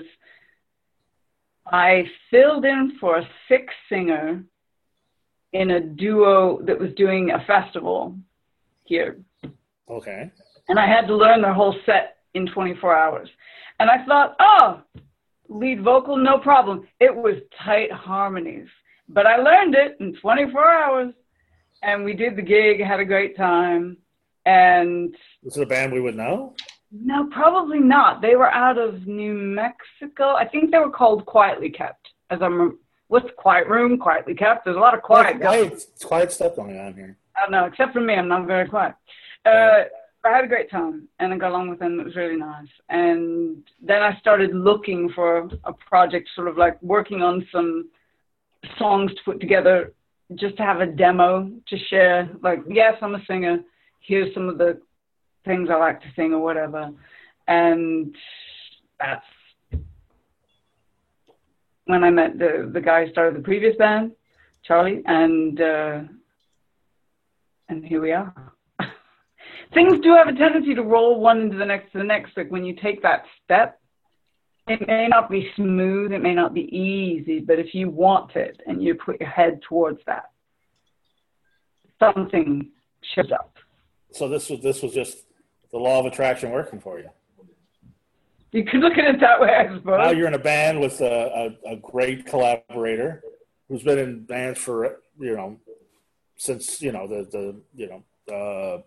I filled in for a sick singer in a duo that was doing a festival here.
Okay.
And I had to learn their whole set in twenty-four hours. And I thought, oh, lead vocal, no problem. It was tight harmonies. But I learned it in twenty-four hours. And we did the gig, had a great time. And
was it a band we would know?
No, probably not. They were out of New Mexico. I think they were called Quietly Kept. As I remember, what's Quiet Room, Quietly Kept? There's a lot of quiet.
Quiet, quiet, quiet stuff going on here.
I don't know, except for me, I'm not very quiet. Uh, I had a great time, and I got along with them. It was really nice. And then I started looking for a project, sort of like working on some songs to put together, just to have a demo to share. Like, yes, I'm a singer. Here's some of the things I like to sing or whatever. And that's when I met the, the guy who started the previous band, Charlie, and... Uh, And here we are. Things do have a tendency to roll one into the next to the next. Like when you take that step, it may not be smooth, it may not be easy, but if you want it and you put your head towards that, something shows up.
So this was this was just the law of attraction working for you.
You could look at it that way, I suppose.
Now you're in a band with a, a, a great collaborator who's been in bands for, you know, since, you know, the, the you know, uh,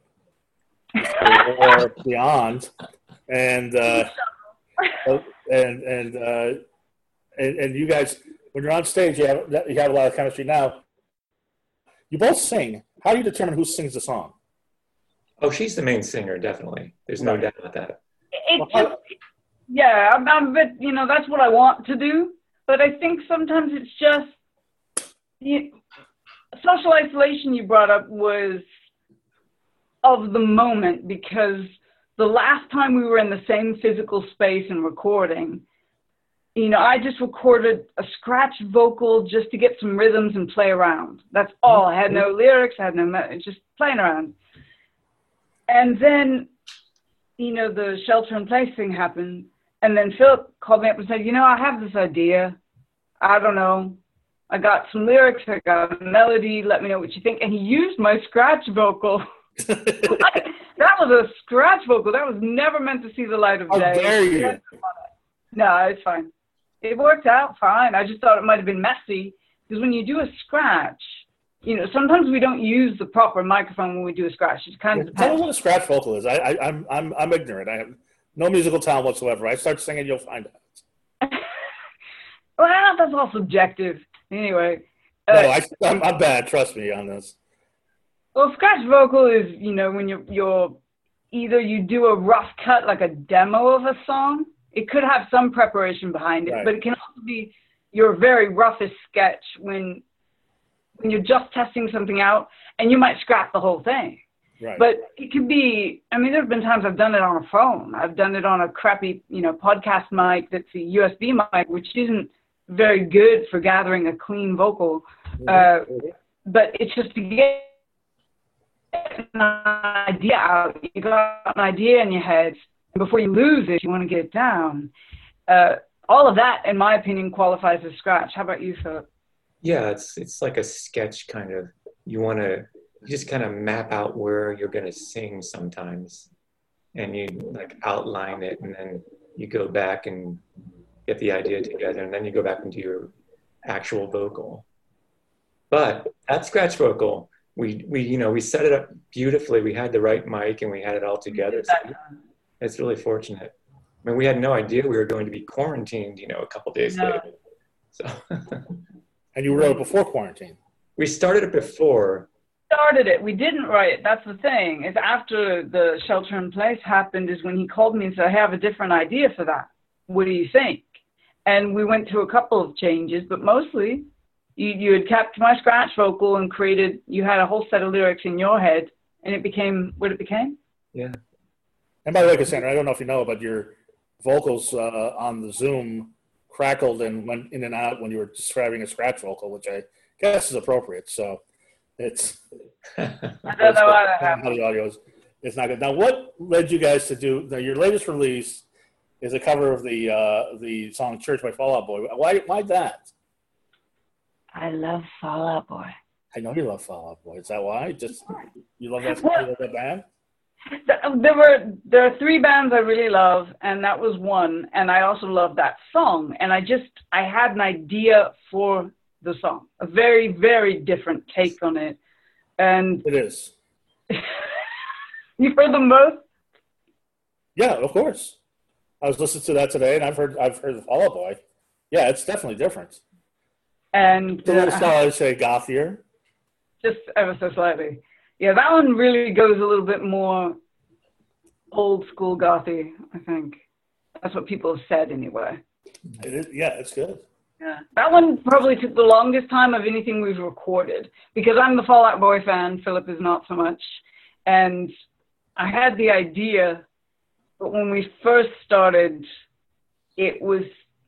or beyond. And, uh, and, and, uh, and, and you guys, when you're on stage, you have, you have a lot of chemistry. Now, you both sing. How do you determine who sings the song?
Oh, she's the main singer, definitely. There's no doubt about that.
It just, yeah, I'm, I'm a bit, you know, that's what I want to do. But I think sometimes it's just, you, social isolation you brought up was of the moment, because the last time we were in the same physical space and recording, you know, I just recorded a scratch vocal just to get some rhythms and play around. That's all. I had no lyrics. I had no, just playing around. And then, you know, the shelter in place thing happened. And then Philip called me up and said, you know, I have this idea. I don't know. I got some lyrics. I got a melody. Let me know what you think. And he used my scratch vocal. That was a scratch vocal. That was never meant to see the light of day.
How dare you?
No, it's fine. It worked out fine. I just thought it might have been messy, because when you do a scratch, you know, sometimes we don't use the proper microphone when we do a scratch. It kind of
Tell me what a scratch vocal is. I, I, I'm, I'm, I'm ignorant. I have no musical talent whatsoever. I start singing, you'll find out.
Well, that's all subjective. Anyway.
No, uh, I, I'm, I'm bad. Trust me on this.
Well, scratch vocal is, you know, when you're, you're either you do a rough cut, like a demo of a song. It could have some preparation behind it, right. But it can also be your very roughest sketch when when you're just testing something out, and you might scrap the whole thing.
Right.
But it could be, I mean, there have been times I've done it on a phone. I've done it on a crappy, you know, podcast mic that's a U S B mic, which isn't very good for gathering a clean vocal. Mm-hmm. Uh, but it's just to get an idea out. You got an idea in your head, and before you lose it, you want to get it down. Uh, all of that, in my opinion, qualifies as scratch. How about you, Philip?
Yeah, it's it's like a sketch kind of. You want to just kind of map out where you're going to sing sometimes, and you like outline it, and then you go back and get the idea together, and then you go back into your actual vocal. But that scratch vocal, we we you know we set it up beautifully. We had the right mic, and we had it all together. So it's really fortunate. I mean, we had no idea we were going to be quarantined, you know, a couple days no. later. So.
And you wrote it before quarantine.
We started it before.
Started it. We didn't write it. That's the thing. It's after the shelter in place happened is when he called me and said, I have a different idea for that. What do you think? And we went through a couple of changes, but mostly you, you had kept my scratch vocal and created, you had a whole set of lyrics in your head, and it became what it became.
Yeah.
And by the way, Cassandra, I don't know if you know, but your vocals uh, on the Zoom crackled and went in and out when you were describing a scratch vocal, which I guess is appropriate. So it's
I don't know how that
happened. How the audio is, it's not good. Now, what led you guys to do? Now, your latest release is a cover of the uh, the song "Church" by Fall Out Boy. Why why that?
I love Fall Out Boy.
I know you love Fall Out Boy. Is that why? Just you love that, you love that band?
There were there are three bands I really love, and that was one. And I also love that song. And I just I had an idea for the song, a very very different take on it. And
it is.
You've heard them both?
Yeah, of course. I was listening to that today, and I've heard I've heard the Fall Out Boy. Yeah, it's definitely different.
And
it's a little style, I'd say, gothier.
Just ever so slightly. Yeah, that one really goes a little bit more old school gothy, I think. That's what people have said anyway.
It is, yeah, it's good.
Yeah, that one probably took the longest time of anything we've recorded because I'm the Fall Out Boy fan. Philip is not so much. And I had the idea, but when we first started, it was,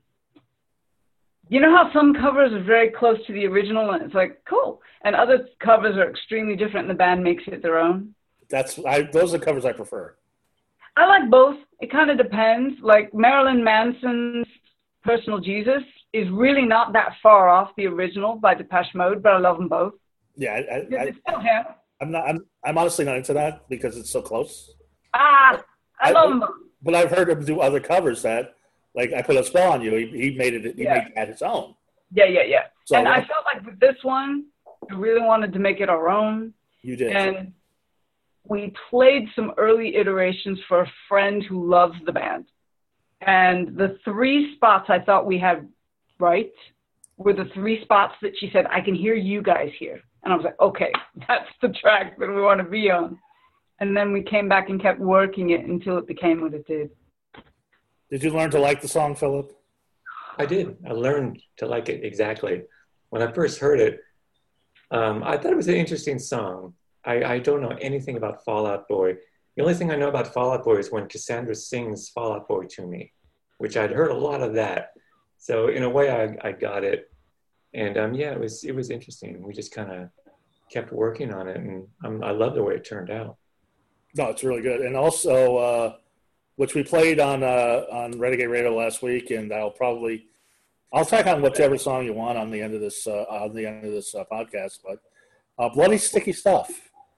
you know how some covers are very close to the original and it's like, cool. And other covers are extremely different and the band makes it their own.
That's I, those are the covers I prefer.
I like both. It kind of depends. Like Marilyn Manson's Personal Jesus is really not that far off the original by Depeche Mode, but I love them both.
Yeah, I, I,
it's still him.
I'm not. I'm. I'm honestly not into that because it's so close.
Ah, I, I love them.
But I've heard him do other covers that, like I Put a Spell on You. He, he made it. He
yeah.
made that his own.
Yeah, yeah, yeah.
So,
and I felt like with this one, we really wanted to make it our own.
You did.
And we played some early iterations for a friend who loves the band. And the three spots I thought we had right were the three spots that she said, I can hear you guys here. And I was like, okay, that's the track that we want to be on. And then we came back and kept working it until it became what it did.
Did you learn to like the song, Philip?
I did. I learned to like it, exactly. When I first heard it, um, I thought it was an interesting song. I, I don't know anything about Fall Out Boy. The only thing I know about Fall Out Boy is when Cassandra sings Fall Out Boy to me, which I'd heard a lot of that. So in a way, I, I got it. And um, yeah, it was it was interesting. We just kind of kept working on it, and um, I love the way it turned out.
No, it's really good. And also, uh, which we played on uh, on Renegade Radio last week, and I'll probably I'll tack on whichever song you want on the end of this uh, on the end of this uh, podcast. But uh, Bloody Sticky Stuff.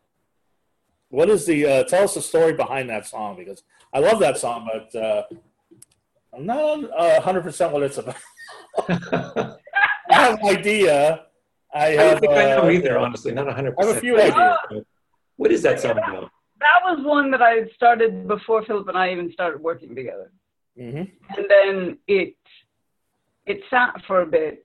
What is the uh, tell us the story behind that song, because I love that song, but uh, I'm not one hundred percent what it's about. I have an idea. I have.
I don't think
uh,
I know either, honestly. Not one hundred percent.
I have a few ideas.
What is that song about?
That was one that I had started before Philip and I even started working together.
Mm-hmm.
And then it it sat for a bit.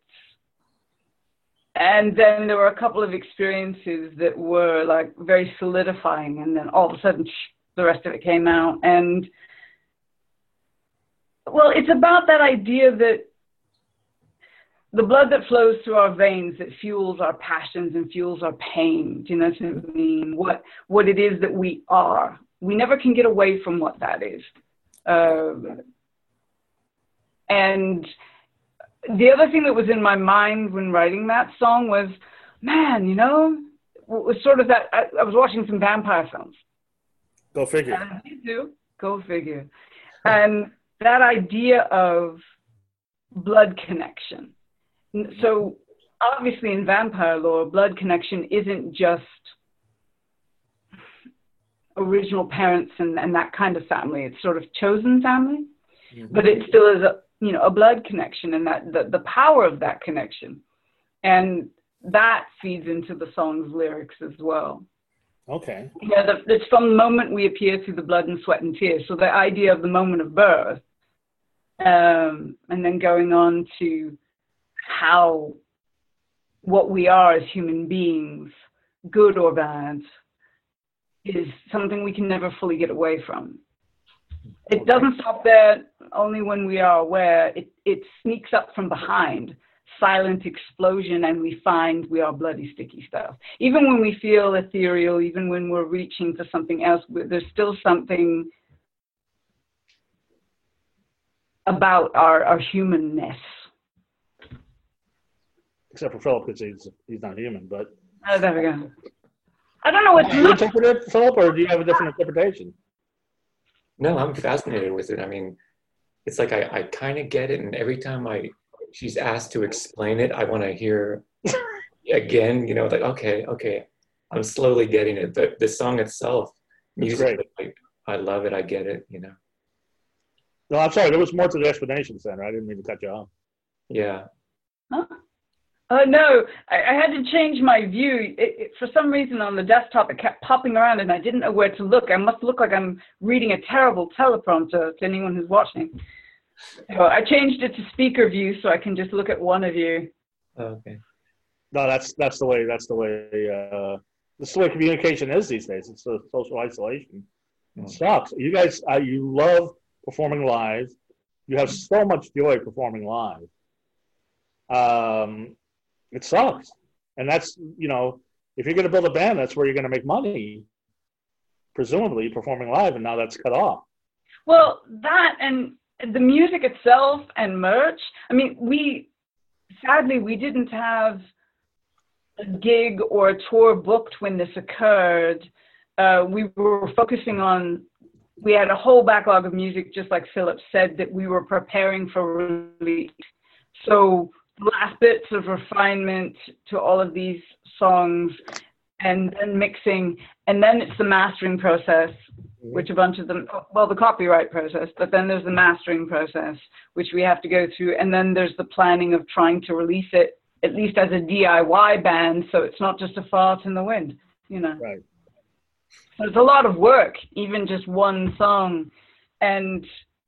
And then there were a couple of experiences that were like very solidifying, and then all of a sudden sh- the rest of it came out. And well, it's about that idea that the blood that flows through our veins that fuels our passions and fuels our pain. Do you know what I mean? What, what it is that we are. We never can get away from what that is. Uh, and the other thing that was in my mind when writing that song was, man, you know, it was sort of that, I, I was watching some vampire films.
Go figure.
And you do. Go figure. And that idea of blood connection. So obviously in vampire lore, blood connection isn't just original parents and, and that kind of family. It's sort of chosen family, mm-hmm. but it still is a, you know, a blood connection, and that the, the power of that connection. And that feeds into the song's lyrics as well.
Okay.
Yeah, the, it's from the moment we appear through the blood and sweat and tears. So the idea of the moment of birth, um, and then going on to how what we are as human beings, good or bad, is something we can never fully get away from. It doesn't stop there only when we are aware. It, it sneaks up from behind, silent explosion, and we find we are bloody, sticky stuff. Even when we feel ethereal, even when we're reaching for something else, there's still something about our, our humanness.
Except for Philip, because he's, he's not human, but...
Oh, there we go. I don't know what
do you interpret it, Philip, or do you have a different interpretation?
No, I'm fascinated with it. I mean, it's like I, I kind of get it, and every time I she's asked to explain it, I want to hear again, you know, like, okay, okay, I'm slowly getting it. The, the song itself, music, I, I love it, I get it, you know.
No, I'm sorry, there was more to the explanation, Sandra. I didn't mean to cut you off.
Yeah.
Huh? Uh, no, I, I had to change my view. It, it, for some reason on the desktop, it kept popping around and I didn't know where to look. I must look like I'm reading a terrible teleprompter to anyone who's watching. So I changed it to speaker view so I can just look at one of you.
Okay.
No, that's that's the way. That's the way. Uh, that's the way communication is these days. It's the social isolation. It mm. sucks. You guys, uh, you love performing live. You have so much joy performing live. Um, it sucks, and that's, you know, if you're going to build a band, that's where you're going to make money, presumably performing live, and now that's cut off.
Well, that and the music itself and merch. I mean, we sadly we didn't have a gig or a tour booked when this occurred. Uh, we were focusing on. We had a whole backlog of music, just like Philip said, that we were preparing for release. So last bits of refinement to all of these songs, and then mixing, and then it's the mastering process, which a bunch of them, well, the copyright process, but then there's the mastering process, which we have to go through, and then there's the planning of trying to release it, at least as a D I Y band, so it's not just a fart in the wind, you know.
Right.
There's a lot of work, even just one song, and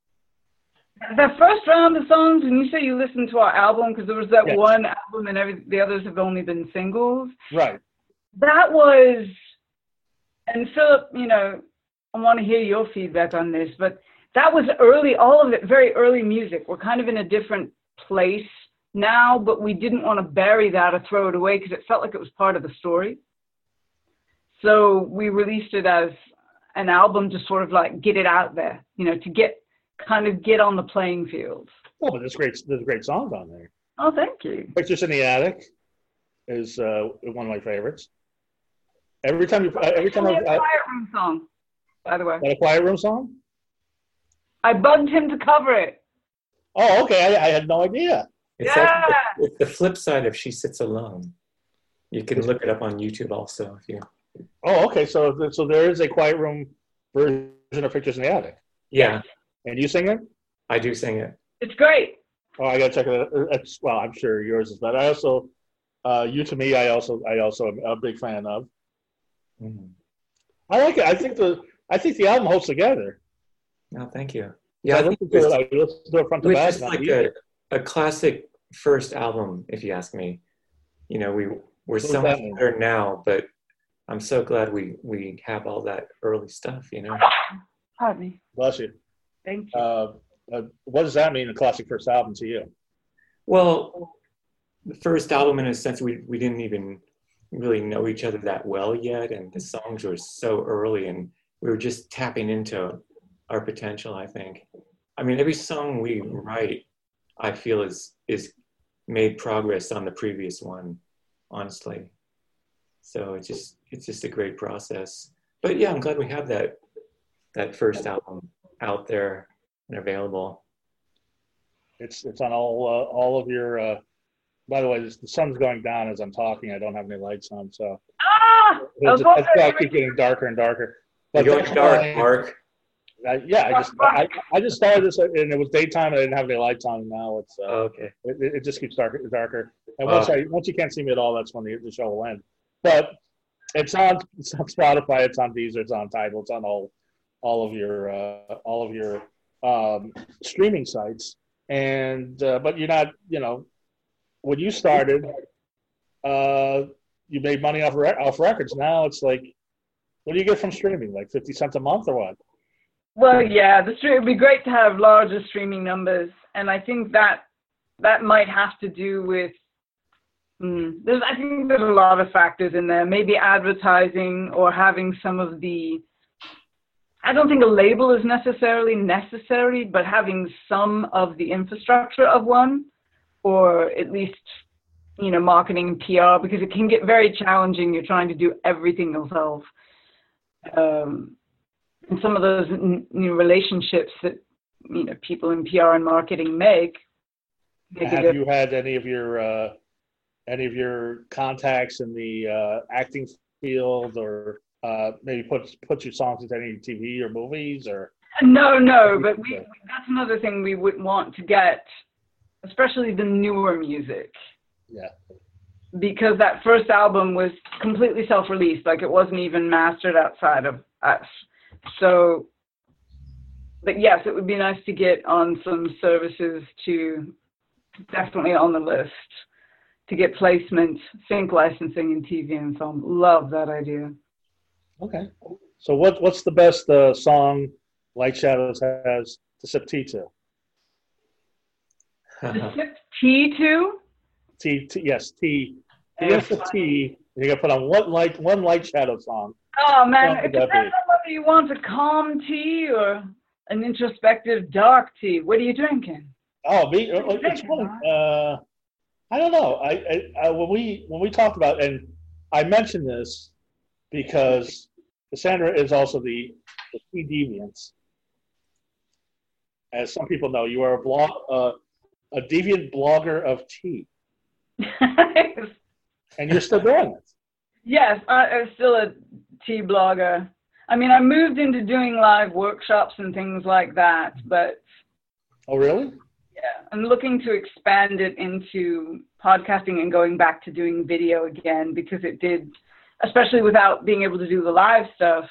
the first round of songs, when you say you listened to our album, because there was that yes. one album and every, the others have only been singles.
Right.
That was, and Philip, you know, I want to hear your feedback on this, but that was early, all of it, very early music. We're kind of in a different place now, but we didn't want to bury that or throw it away because it felt like it was part of the story. So we released it as an album to sort of like get it out there, you know, to get, kind of get on the playing field.
Oh, but there's great, there's great songs on there.
Oh, thank you.
Pictures in the Attic is uh, one of my favorites. Every time you, every time I,
a Quiet Room song, by the way.
That a Quiet Room song?
I bugged him to cover it.
Oh, okay. I, I had no idea.
It's,
yeah.
like, it's the flip side of She Sits Alone. You can look it up on YouTube also if you.
Oh, okay. So, so there is a Quiet Room version of Pictures in the Attic.
Yeah.
And you sing it?
I do sing it.
It's great.
Oh, I gotta check it out. It's, well, I'm sure yours is better. I also, uh, You to Me, I also, I also am a big fan of. Mm-hmm. I like it. I think the, I think the album holds together.
No, thank you. Yeah,
I
I think
listened to it. I listened to it front to back.
It's like a, a classic first album, if you ask me. You know, we we're so much better now, but I'm so glad we we have all that early stuff. You know.
Pardon me.
Bless you.
Thank you.
Uh, uh, what does that mean, a classic first album to you?
Well, the first album, in a sense, we, we didn't even really know each other that well yet. And the songs were so early and we were just tapping into our potential, I think. I mean, every song we write, I feel is, is made progress on the previous one, honestly. So it's just, it's just a great process. But yeah, I'm glad we have that, that first album out there and available.
It's, it's on all, uh, all of your, uh, by the way, this, the sun's going down as I'm talking. I don't have any lights on, so
Ah!
it's, it's, it's keep getting darker and darker.
But you're going dark, Mark.
I, yeah, I just I, I just started this and it was daytime and I didn't have any lights on. Now it's uh,
oh, okay.
It, it just keeps darker, darker. And once uh, I once you can't see me at all, that's when the, the show will end. But it's on it's on Spotify, it's on Deezer, it's on Tidal, it's on all all of your uh, all of your um, streaming sites. And uh, but you're not, you know, when you started, uh, you made money off off records. Now it's like, what do you get from streaming? Like fifty cents a month or what?
Well, yeah, the stream, it'd be great to have larger streaming numbers, and I think that that might have to do with. Mm, there's, I think there's a lot of factors in there. Maybe advertising or having some of the. I don't think a label is necessarily necessary, but having some of the infrastructure of one, or at least, you know, marketing and P R, because it can get very challenging. You're trying to do everything yourself. Um, and some of those you know, relationships that, you know, people in P R and marketing make. make
Have you had any of your uh, any of your contacts in the uh, acting field, or uh, maybe put put your songs into any T V or movies, or?
No, no, but we, that's another thing we would want to get, especially the newer music.
Yeah.
Because that first album was completely self-released, like it wasn't even mastered outside of us. So, but yes, it would be nice to get on some services to, definitely on the list, to get placement, sync licensing in T V and film. Love that idea.
Okay. So what what's the best uh, song Light Shadows has to sip tea to?
To sip tea to?
Tea, tea yes, tea. You sip tea, and you got to put on one light, one Light Shadow song.
Oh man, it depends on whether you want a calm tea or an introspective dark tea. What are you drinking?
Oh, me, it's funny. Uh, I don't know. I, I, I when we when we talked about, and I mentioned this because Cassandra is also the, the tea deviant. As some people know, you are a blog, uh, a deviant blogger of tea. And you're still doing it.
Yes, I, I'm still a tea blogger. I mean, I moved into doing live workshops and things like that, but...
Oh, really?
Yeah, I'm looking to expand it into podcasting and going back to doing video again, because it did, especially without being able to do the live stuff,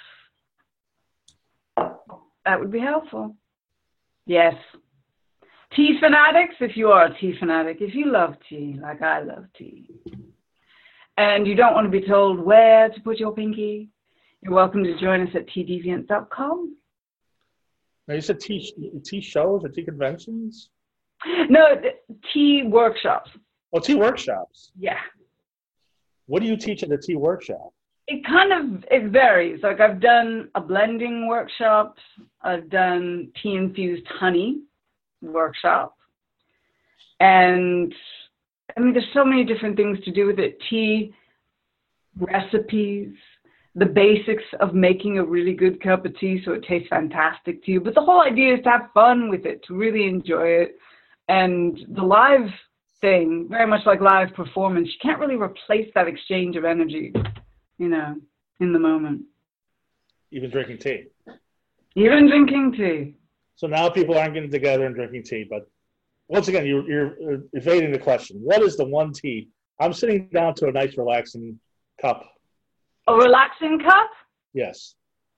that would be helpful. Yes. Tea fanatics, if you are a tea fanatic, if you love tea, like I love tea, and you don't want to be told where to put your pinky, you're welcome to join us at tea deviant dot com.
Now, you said tea, tea shows or tea conventions?
No, tea workshops.
Oh, tea workshops.
Yeah.
What do you teach at the tea workshop?
It kind of, it varies. Like I've done a blending workshop. I've done tea infused honey workshop. And I mean, there's so many different things to do with it. Tea recipes, the basics of making a really good cup of tea so it tastes fantastic to you. But the whole idea is to have fun with it, to really enjoy it. And the live thing, very much like live performance, you can't really replace that exchange of energy, you know, in the moment.
Even drinking tea.
Even drinking tea.
So now people aren't getting together and drinking tea, but once again, you're, you're evading the question. What is the one tea? I'm sitting down to a nice relaxing cup.
A relaxing cup?
Yes.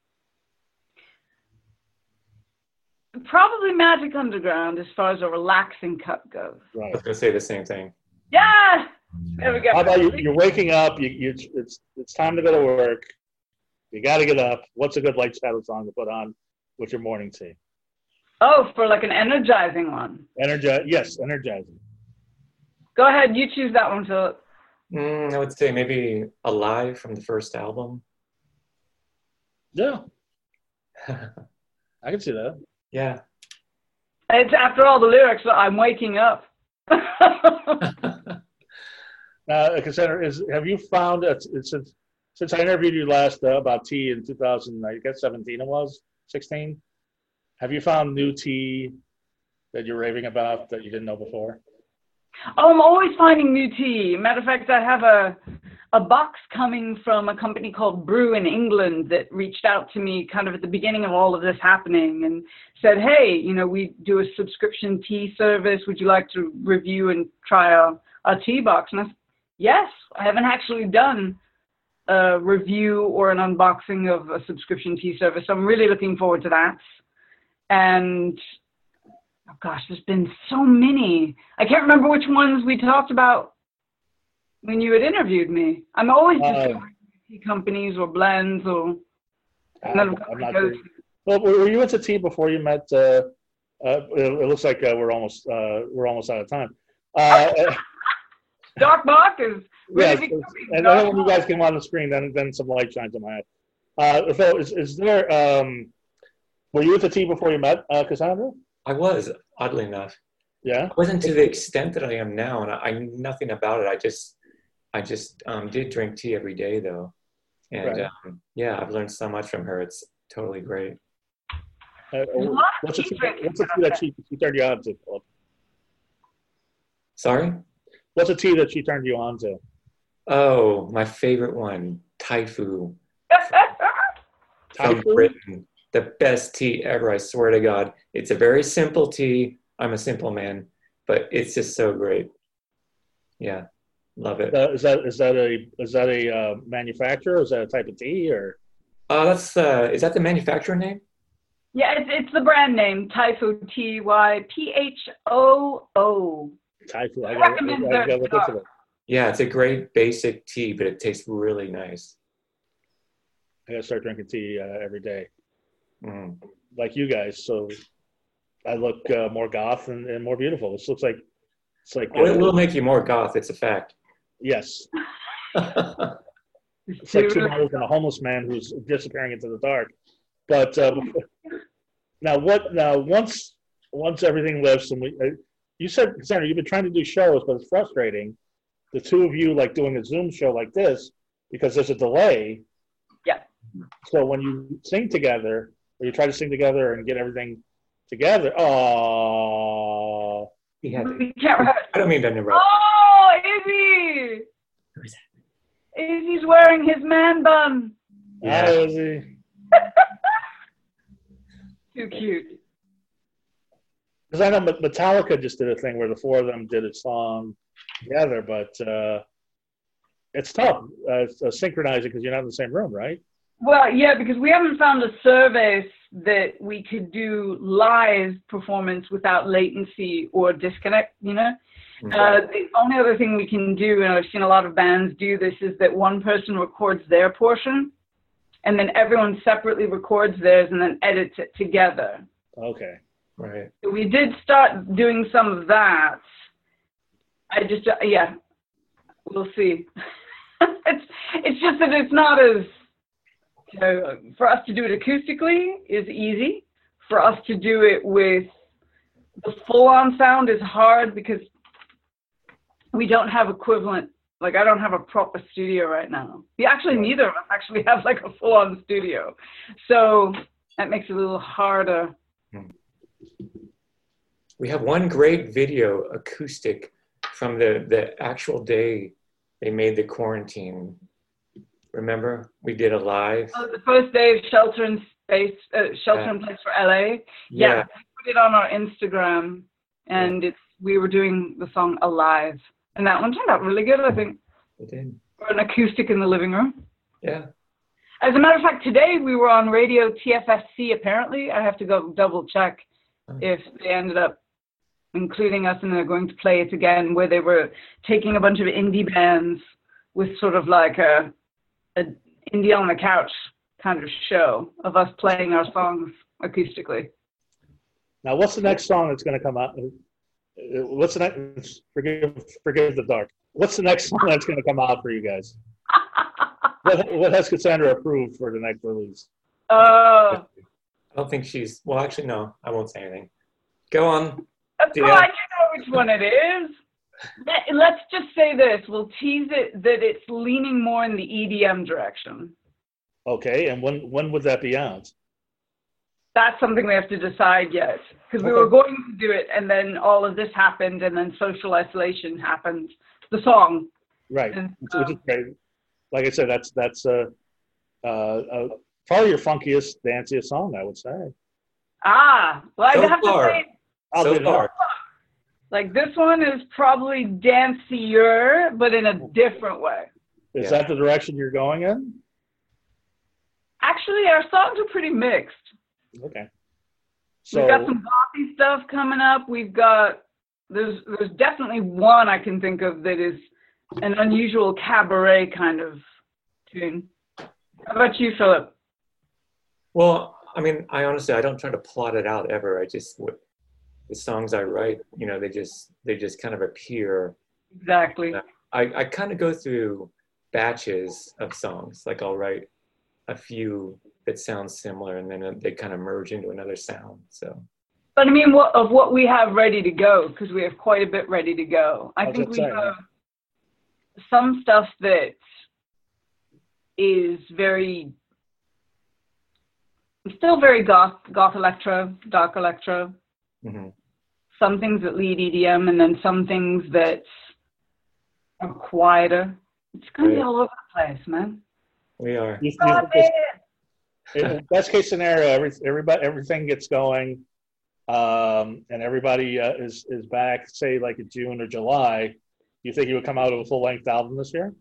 Probably Magic Underground as far as a relaxing cup goes.
Right.
I was going to say the same thing.
Yeah! There we go.
How about you? You're waking up. You, you, it's, it's time to go to work. You got to get up. What's a good Light Shadow song to put on with your morning tea?
Oh, for like an energizing one.
Energize, yes, energizing.
Go ahead, you choose that one, Philip.
Mm, I would say maybe Alive from the first album.
Yeah. I can see that.
Yeah.
It's after all the lyrics, so I'm waking up.
Now, Cassandra, is have you found that since since I interviewed you last uh, about tea in two thousand, I guess seventeen it was, sixteen? Have you found new tea that you're raving about that you didn't know before?
Oh, I'm always finding new tea. Matter of fact, I have a a box coming from a company called Brew in England that reached out to me kind of at the beginning of all of this happening and said, hey, you know, we do a subscription tea service. Would you like to review and try our, our tea box? And I said, yes. I haven't actually done a review or an unboxing of a subscription tea service. So I'm really looking forward to that. And oh gosh, there's been so many. I can't remember which ones we talked about when you had interviewed me. I'm always
Uh,
discovering tea companies or blends or.
I'm, I'm not sure. Well, were you into tea before you met? Uh, uh, it, it looks like uh, we're almost uh, we're almost out of time. Uh,
Doc Bach is
yes,
really becoming
and
Doc
then when you
Bach.
guys came on the screen, then then some light shines on my head. Uh, so, is, is there? Um, were you into tea before you met uh, Cassandra?
I was, oddly enough.
Yeah.
I wasn't to the extent that I am now, and I, I knew nothing about it. I just, I just um, did drink tea every day, though, and
Right.
um, yeah, I've learned so much from her. It's totally great.
Uh, what's the tea, what's the tea that she, she turned you on to, Philip?
Sorry?
What's the tea that she turned you on to?
Oh, my favorite one, Taifu from
Taifu?
Britain. The best tea ever, I swear to God. It's a very simple tea. I'm a simple man, but it's just so great. Yeah, love it.
Uh, is that is that a is that a uh, manufacturer? Is that a type of tea or?
Oh, that's uh, is that the manufacturer name?
Yeah, it's, it's the brand name, Taifu, T Y P H O O.
Taifu. I
I
got
recommend
I
their
got to look into it.
Yeah, it's a great basic tea, but it tastes really nice.
I got to start drinking tea uh, every day,
Mm.
like you guys. So I look uh, more goth and, and more beautiful. This looks like it's like
Well, it
uh,
will make you more goth. It's a fact.
yes, it's like two models and a homeless man who's disappearing into the dark. But uh, now what? Now once once everything lifts and we, uh, you said, Cassandra, you've been trying to do shows, but it's frustrating. The two of you like doing a Zoom show like this because there's a delay.
Yeah.
So when you sing together, or you try to sing together and get everything together, oh,
He had to-
We can't.
I don't mean to interrupt.
Oh, Izzy!
Who is that?
Izzy's wearing his man bun.
Yeah.
how is he?
Too cute.
Because I know Metallica just did a thing where the four of them did a song together, but uh, it's tough uh, uh, synchronizing because you're not in the same room, right?
Well, yeah, because we haven't found a service that we could do live performance without latency or disconnect, you know?
Mhm.
Uh, the only other thing we can do, and I've seen a lot of bands do this, is that one person records their portion, and then everyone separately records theirs and then edits it together.
Okay.
Right.
We did start doing some of that. I just, uh, yeah, we'll see. it's it's just that it's not as, you know, for us to do it acoustically is easy. For us to do it with the full-on sound is hard because we don't have equivalent. Like, I don't have a proper studio right now. We actually, neither of us actually have like a full-on studio. So that makes it a little harder.
We have one great video acoustic from the, the actual day they made the quarantine. Remember? We did a live.
Oh, the first day of shelter in space, uh, shelter
Yeah.
in place for L A. Yeah,
Yeah.
we put it on our Instagram, and it's we were doing the song Alive, and that one turned out really good, I think,
We did.
for an acoustic in the living room.
Yeah.
As a matter of fact, today we were on radio T F S C. Apparently, I have to go double check if they ended up including us, and they're going to play it again, where they were taking a bunch of indie bands with sort of like a, a indie on the couch kind of show of us playing our songs acoustically.
Now, what's the next song that's going to come out? Uh, What's the next? Forgive, forgive the dark. What's the next song that's going to come out for you guys? What, what has Cassandra approved for the next release?
Oh,
I don't think she's, well, actually, no, I won't say anything. Go on.
of course, you know which one it is. Let- Let's just say this. We'll tease it that it's leaning more in the E D M direction.
Okay, and when when would that be out?
That's something we have to decide yet. Because we
Okay.
were going to do it, and then all of this happened, and then social isolation happened. The song.
Right,
And,
which which is
um,
great. Like I said, that's that's uh, uh, uh, probably your funkiest, danciest song, I would say.
Ah, well,
So
I'd have
far.
to say,
I'll
So
do that.
far.
like, this one is probably dancier, but in a different way.
Is
Yeah.
that the direction you're going in?
Actually, our songs are pretty mixed.
Okay. So
We've got some gothy stuff coming up. We've got there's there's definitely one I can think of that is an unusual cabaret kind of tune. How about you, Philip?
Well, I mean, I honestly, I don't try to plot it out ever. I just, what- the songs I write, you know, they just, they just kind of appear.
Exactly.
I, I kind of go through batches of songs. Like I'll write a few that sound similar and then they kind of merge into another sound. So,
But I mean, what of what we have ready to go, because we have quite a bit ready to go. I
I was
think we
gonna say,
have some stuff that is very, still very goth, goth electro, dark electro.
mhm.
Some things that lead E D M, and then some things that are quieter. It's gonna be
Right.
all over the place, man.
We are.
you,
Oh,
you,
man.
in best case scenario, every, everybody, everything gets going, um, and everybody uh, is is back. Say like in June or July. Do you think you would come out with a full length album this year?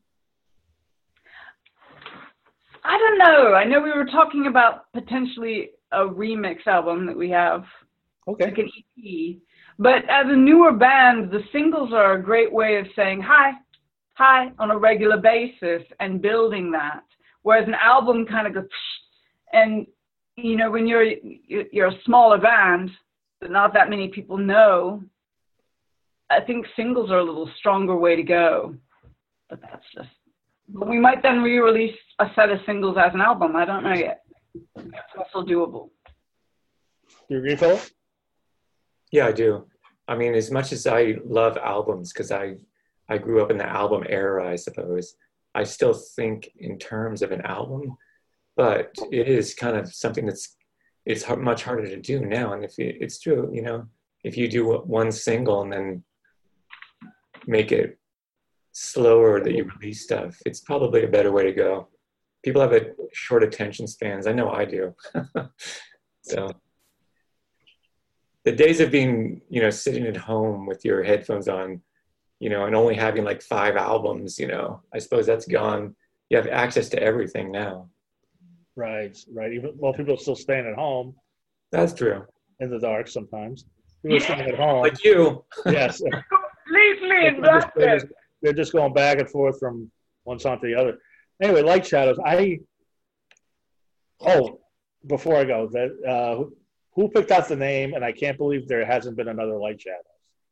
I don't know. I know we were talking about potentially a remix album that we have,
Okay.
like an E P. But as a newer band, the singles are a great way of saying hi, hi on a regular basis and building that. Whereas an album kind of goes, and you know, when you're you're a smaller band that not that many people know, I think singles are a little stronger way to go. But that's just. But we might then re-release a set of singles as an album. I don't know yet. That's also doable.
You agree, Philip?
Yeah, I do. I mean, as much as I love albums, because I, I grew up in the album era, I suppose, I still think in terms of an album, but it is kind of something that's, it's hard, much harder to do now. And if it, it's true, you know, if you do one single and then make it slower that you release stuff, it's probably a better way to go. People have a short attention spans. I know I do. So the days of being, you know, sitting at home with your headphones on, you know, and only having like five albums, you know, I suppose that's gone. You have access to everything now.
Right, right. Even well, people are still staying at home
That's true.
in the dark sometimes. People are staying at home.
Like you.
Yes.
Completely in
they're, just, they're,
blackness.
just, they're just going back and forth from one song to the other. Anyway, Light Shadows. I oh, before I go, that uh, who picked out the name? And I can't believe there hasn't been another Light Shadows.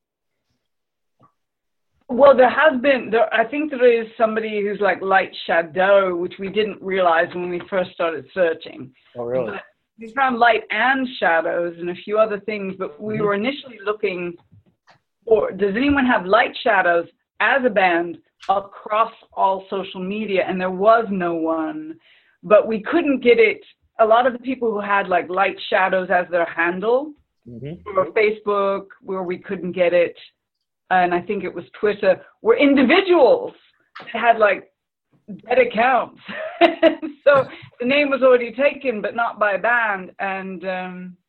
Well, there has been, there, I think there is somebody who's like Light Shadow, which we didn't realize when we first started searching.
Oh, really?
But we found Light and Shadows and a few other things, but we
Mhm.
were initially looking for, does anyone have Light Shadows as a band across all social media? And there was no one, but we couldn't get it. A lot of the people who had like Light Shadows as their handle
Mm-hmm.
or Facebook, where we couldn't get it, and I think it was Twitter, were individuals that had like dead accounts. So the name was already taken, but not by a band. And um,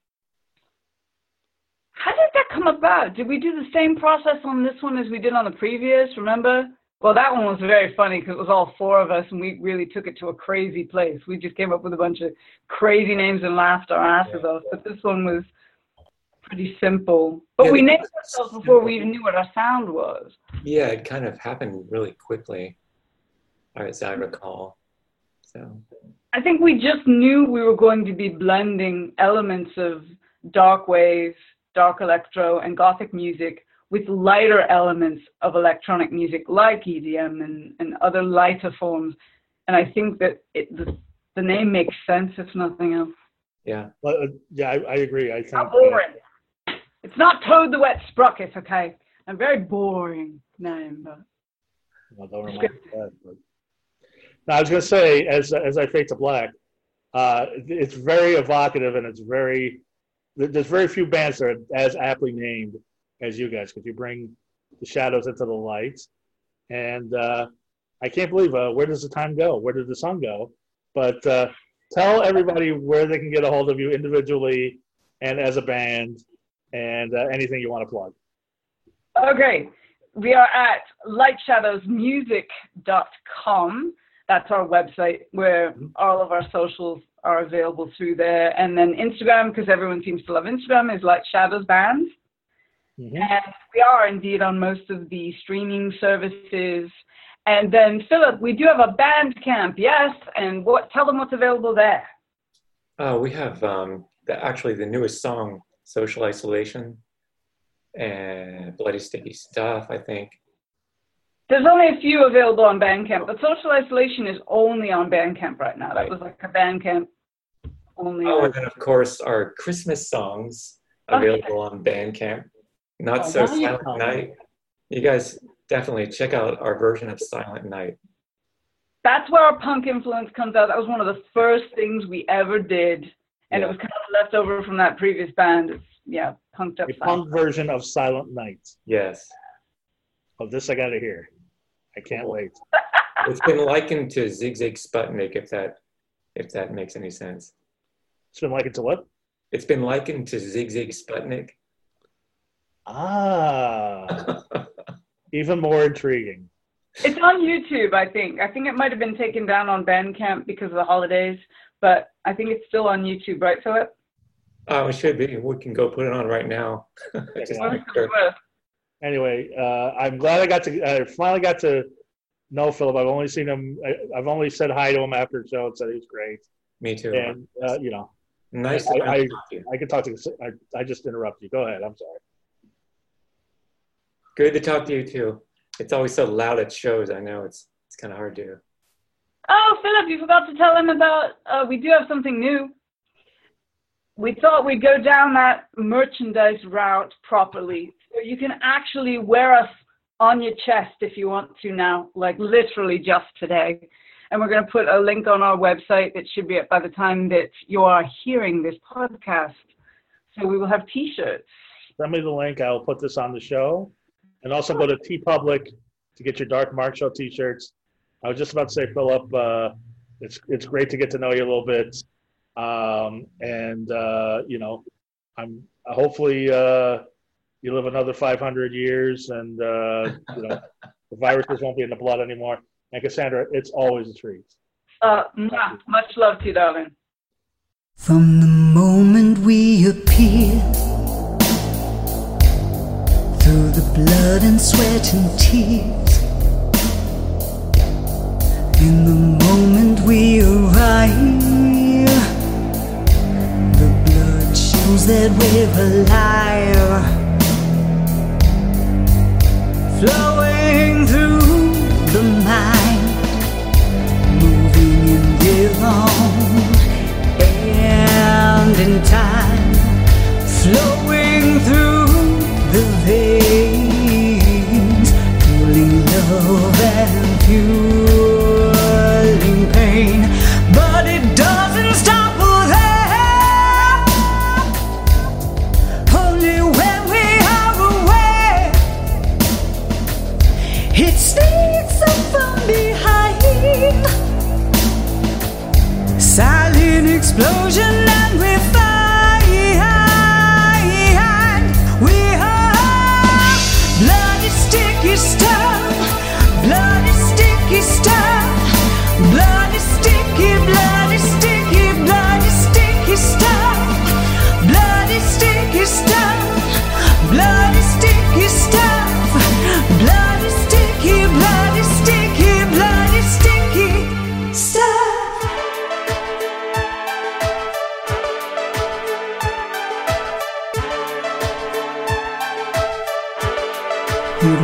how did that come about? Did we do the same process on this one as we did on the previous? Remember? Well, that one was very funny because it was all four of us, and we really took it to a crazy place. We just came up with a bunch of crazy names and laughed our asses off. But this one was pretty simple. But
Yeah,
we
this
named
was
ourselves before
simple.
we even knew what our sound was.
Yeah, it kind of happened really quickly, as I recall. So
I think we just knew we were going to be blending elements of dark wave, dark electro, and gothic music with lighter elements of electronic music like E D M and, and other lighter forms. And I think that it, the, the name makes sense, if nothing else.
Yeah.
Well, uh, yeah, I, I agree. I think
How boring. Uh, it's not Toad the Wet Sprocket, okay? I'm very boring name, but...
Well, don't remind me of that, but... Now, I was going to say, as as I fade to black, uh, it's very evocative, and it's very... There's very few bands that are as aptly named as you guys, because you bring the shadows into the lights. And uh, I can't believe, uh, where does the time go? Where did the sun go? But uh, tell everybody where they can get a hold of you individually and as a band, and uh, anything you want to plug.
Okay. We are at light shadows music dot com. That's our website where all of our socials are available through there. And then Instagram, because everyone seems to love Instagram, is Light Shadows Band. Mm-hmm. And we are indeed on most of the streaming services. And then, Philip, we do have a Bandcamp, yes? And what? Tell them what's available there.
Uh, we have um, the, actually the newest song, Social Isolation, and Bloody Sticky Stuff, I think.
There's only a few available on Bandcamp, but Social Isolation is only on Bandcamp right now. That right. was like a Bandcamp only.
Oh, and then of course our Christmas songs available okay. on Bandcamp. Not oh, So Silent you Night. You guys definitely check out our version of Silent Night.
That's where our punk influence comes out. That was one of the first things we ever did, and yeah. it was kind of left over from that previous band. It's, yeah, punked up.
A punk version of Silent Night.
Yes.
Oh, this I got to hear. I can't wait.
It's been likened to Zig Zig Sputnik, if that if that makes any sense.
It's been likened to what?
It's been likened to Zig Zig Sputnik.
Ah, even more intriguing.
It's on YouTube, I think. I think it might have been taken down on Bandcamp because of the holidays, but I think it's still on YouTube, right, Philip?
Oh, it should be. We can go put it on right now. Just
yeah. Sure. Anyway, uh, I'm glad I got to. I finally got to know Philip. I've only seen him. I, I've only said hi to him after the show and said he was great.
Me too.
And uh, you know,
nice.
I,
to
I, I,
talk to you.
I could talk to you. I, I just interrupted you. Go ahead. I'm sorry.
Good to talk to you too. It's always so loud at shows. I know it's it's kind of hard to.
Oh, Philip, you forgot to tell him about. Uh, we do have something new. We thought we'd go down that merchandise route properly. So you can actually wear us on your chest if you want to now, like literally just today. And we're going to put a link on our website that should be up by the time that you are hearing this podcast. So we will have T-shirts.
Send me the link. I'll put this on the show. And also go to TeePublic to get your Dark Mark Show T-shirts. I was just about to say, Philip, uh, it's it's great to get to know you a little bit. Um, and, uh, you know, I'm hopefully uh, you live another five hundred years and, uh, you know, the viruses won't be in the blood anymore. And Cassandra, it's always a treat.
Uh, much love to you, darling.
From the moment we appear, through the blood and sweat and tears, in the moment we arrive, that we're alive, flowing through the mind, moving in rhythm and in time, flowing through the veins, fueling love and fueling pain, but it doesn't stop. It sneaks up from behind, silent explosion, and we find we are bloody sticky stuff, bloody sticky stuff, bloody sticky, bloody sticky, bloody sticky stuff, bloody sticky stuff, bloody sticky stuff, bloody sticky, bloody sticky, bloody sticky stuff.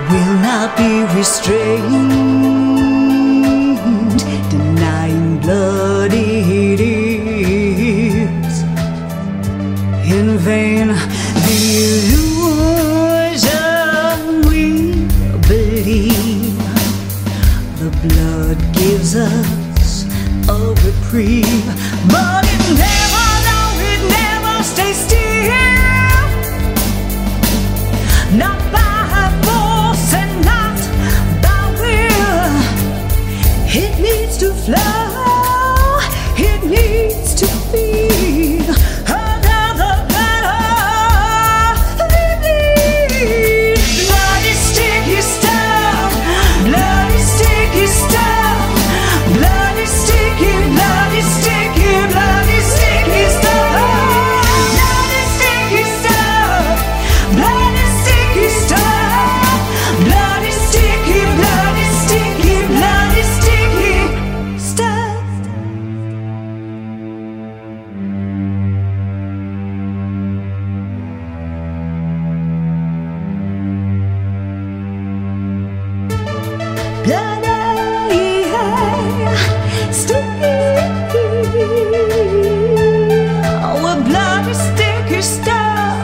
will not be restrained, denying bloody tears. In vain the illusion we believe, the blood gives us a reprieve, but it never, no, it never stays still. Not by force and not by will. It needs to flow, it needs to feel another better. It needs bloody sticky stuff, bloody sticky stuff, bloody sticky, bloody sticky, bloody sticky stuff, bloody sticky stuff, bloody sticky stuff, bloody sticky, bloody sticky, bloody sticky stuff. Bloody sticky, oh, bloody sticky stuff.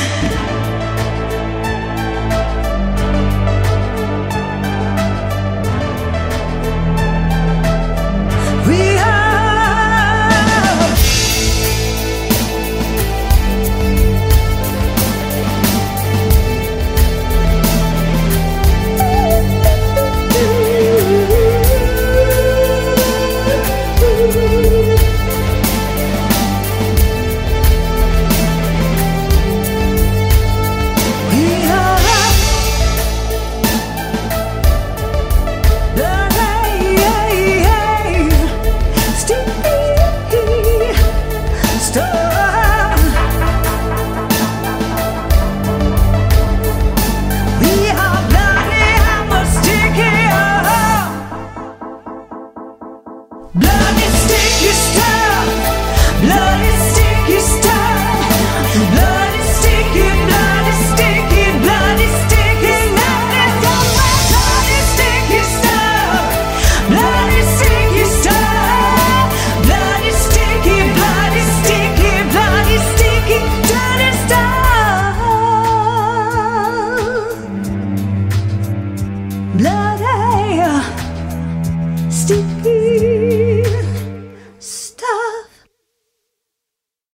We are we are bloody sticky stuff. We are bloody hammer sticky, bloody sticky stuff, bloody sticky stuff, bloody sticky, bloody sticky, bloody sticky, bloody sticky stuff, bloody sticky stuff, bloody sticky, bloody sticky, bloody sticky, dirty stuff, bloody sticky.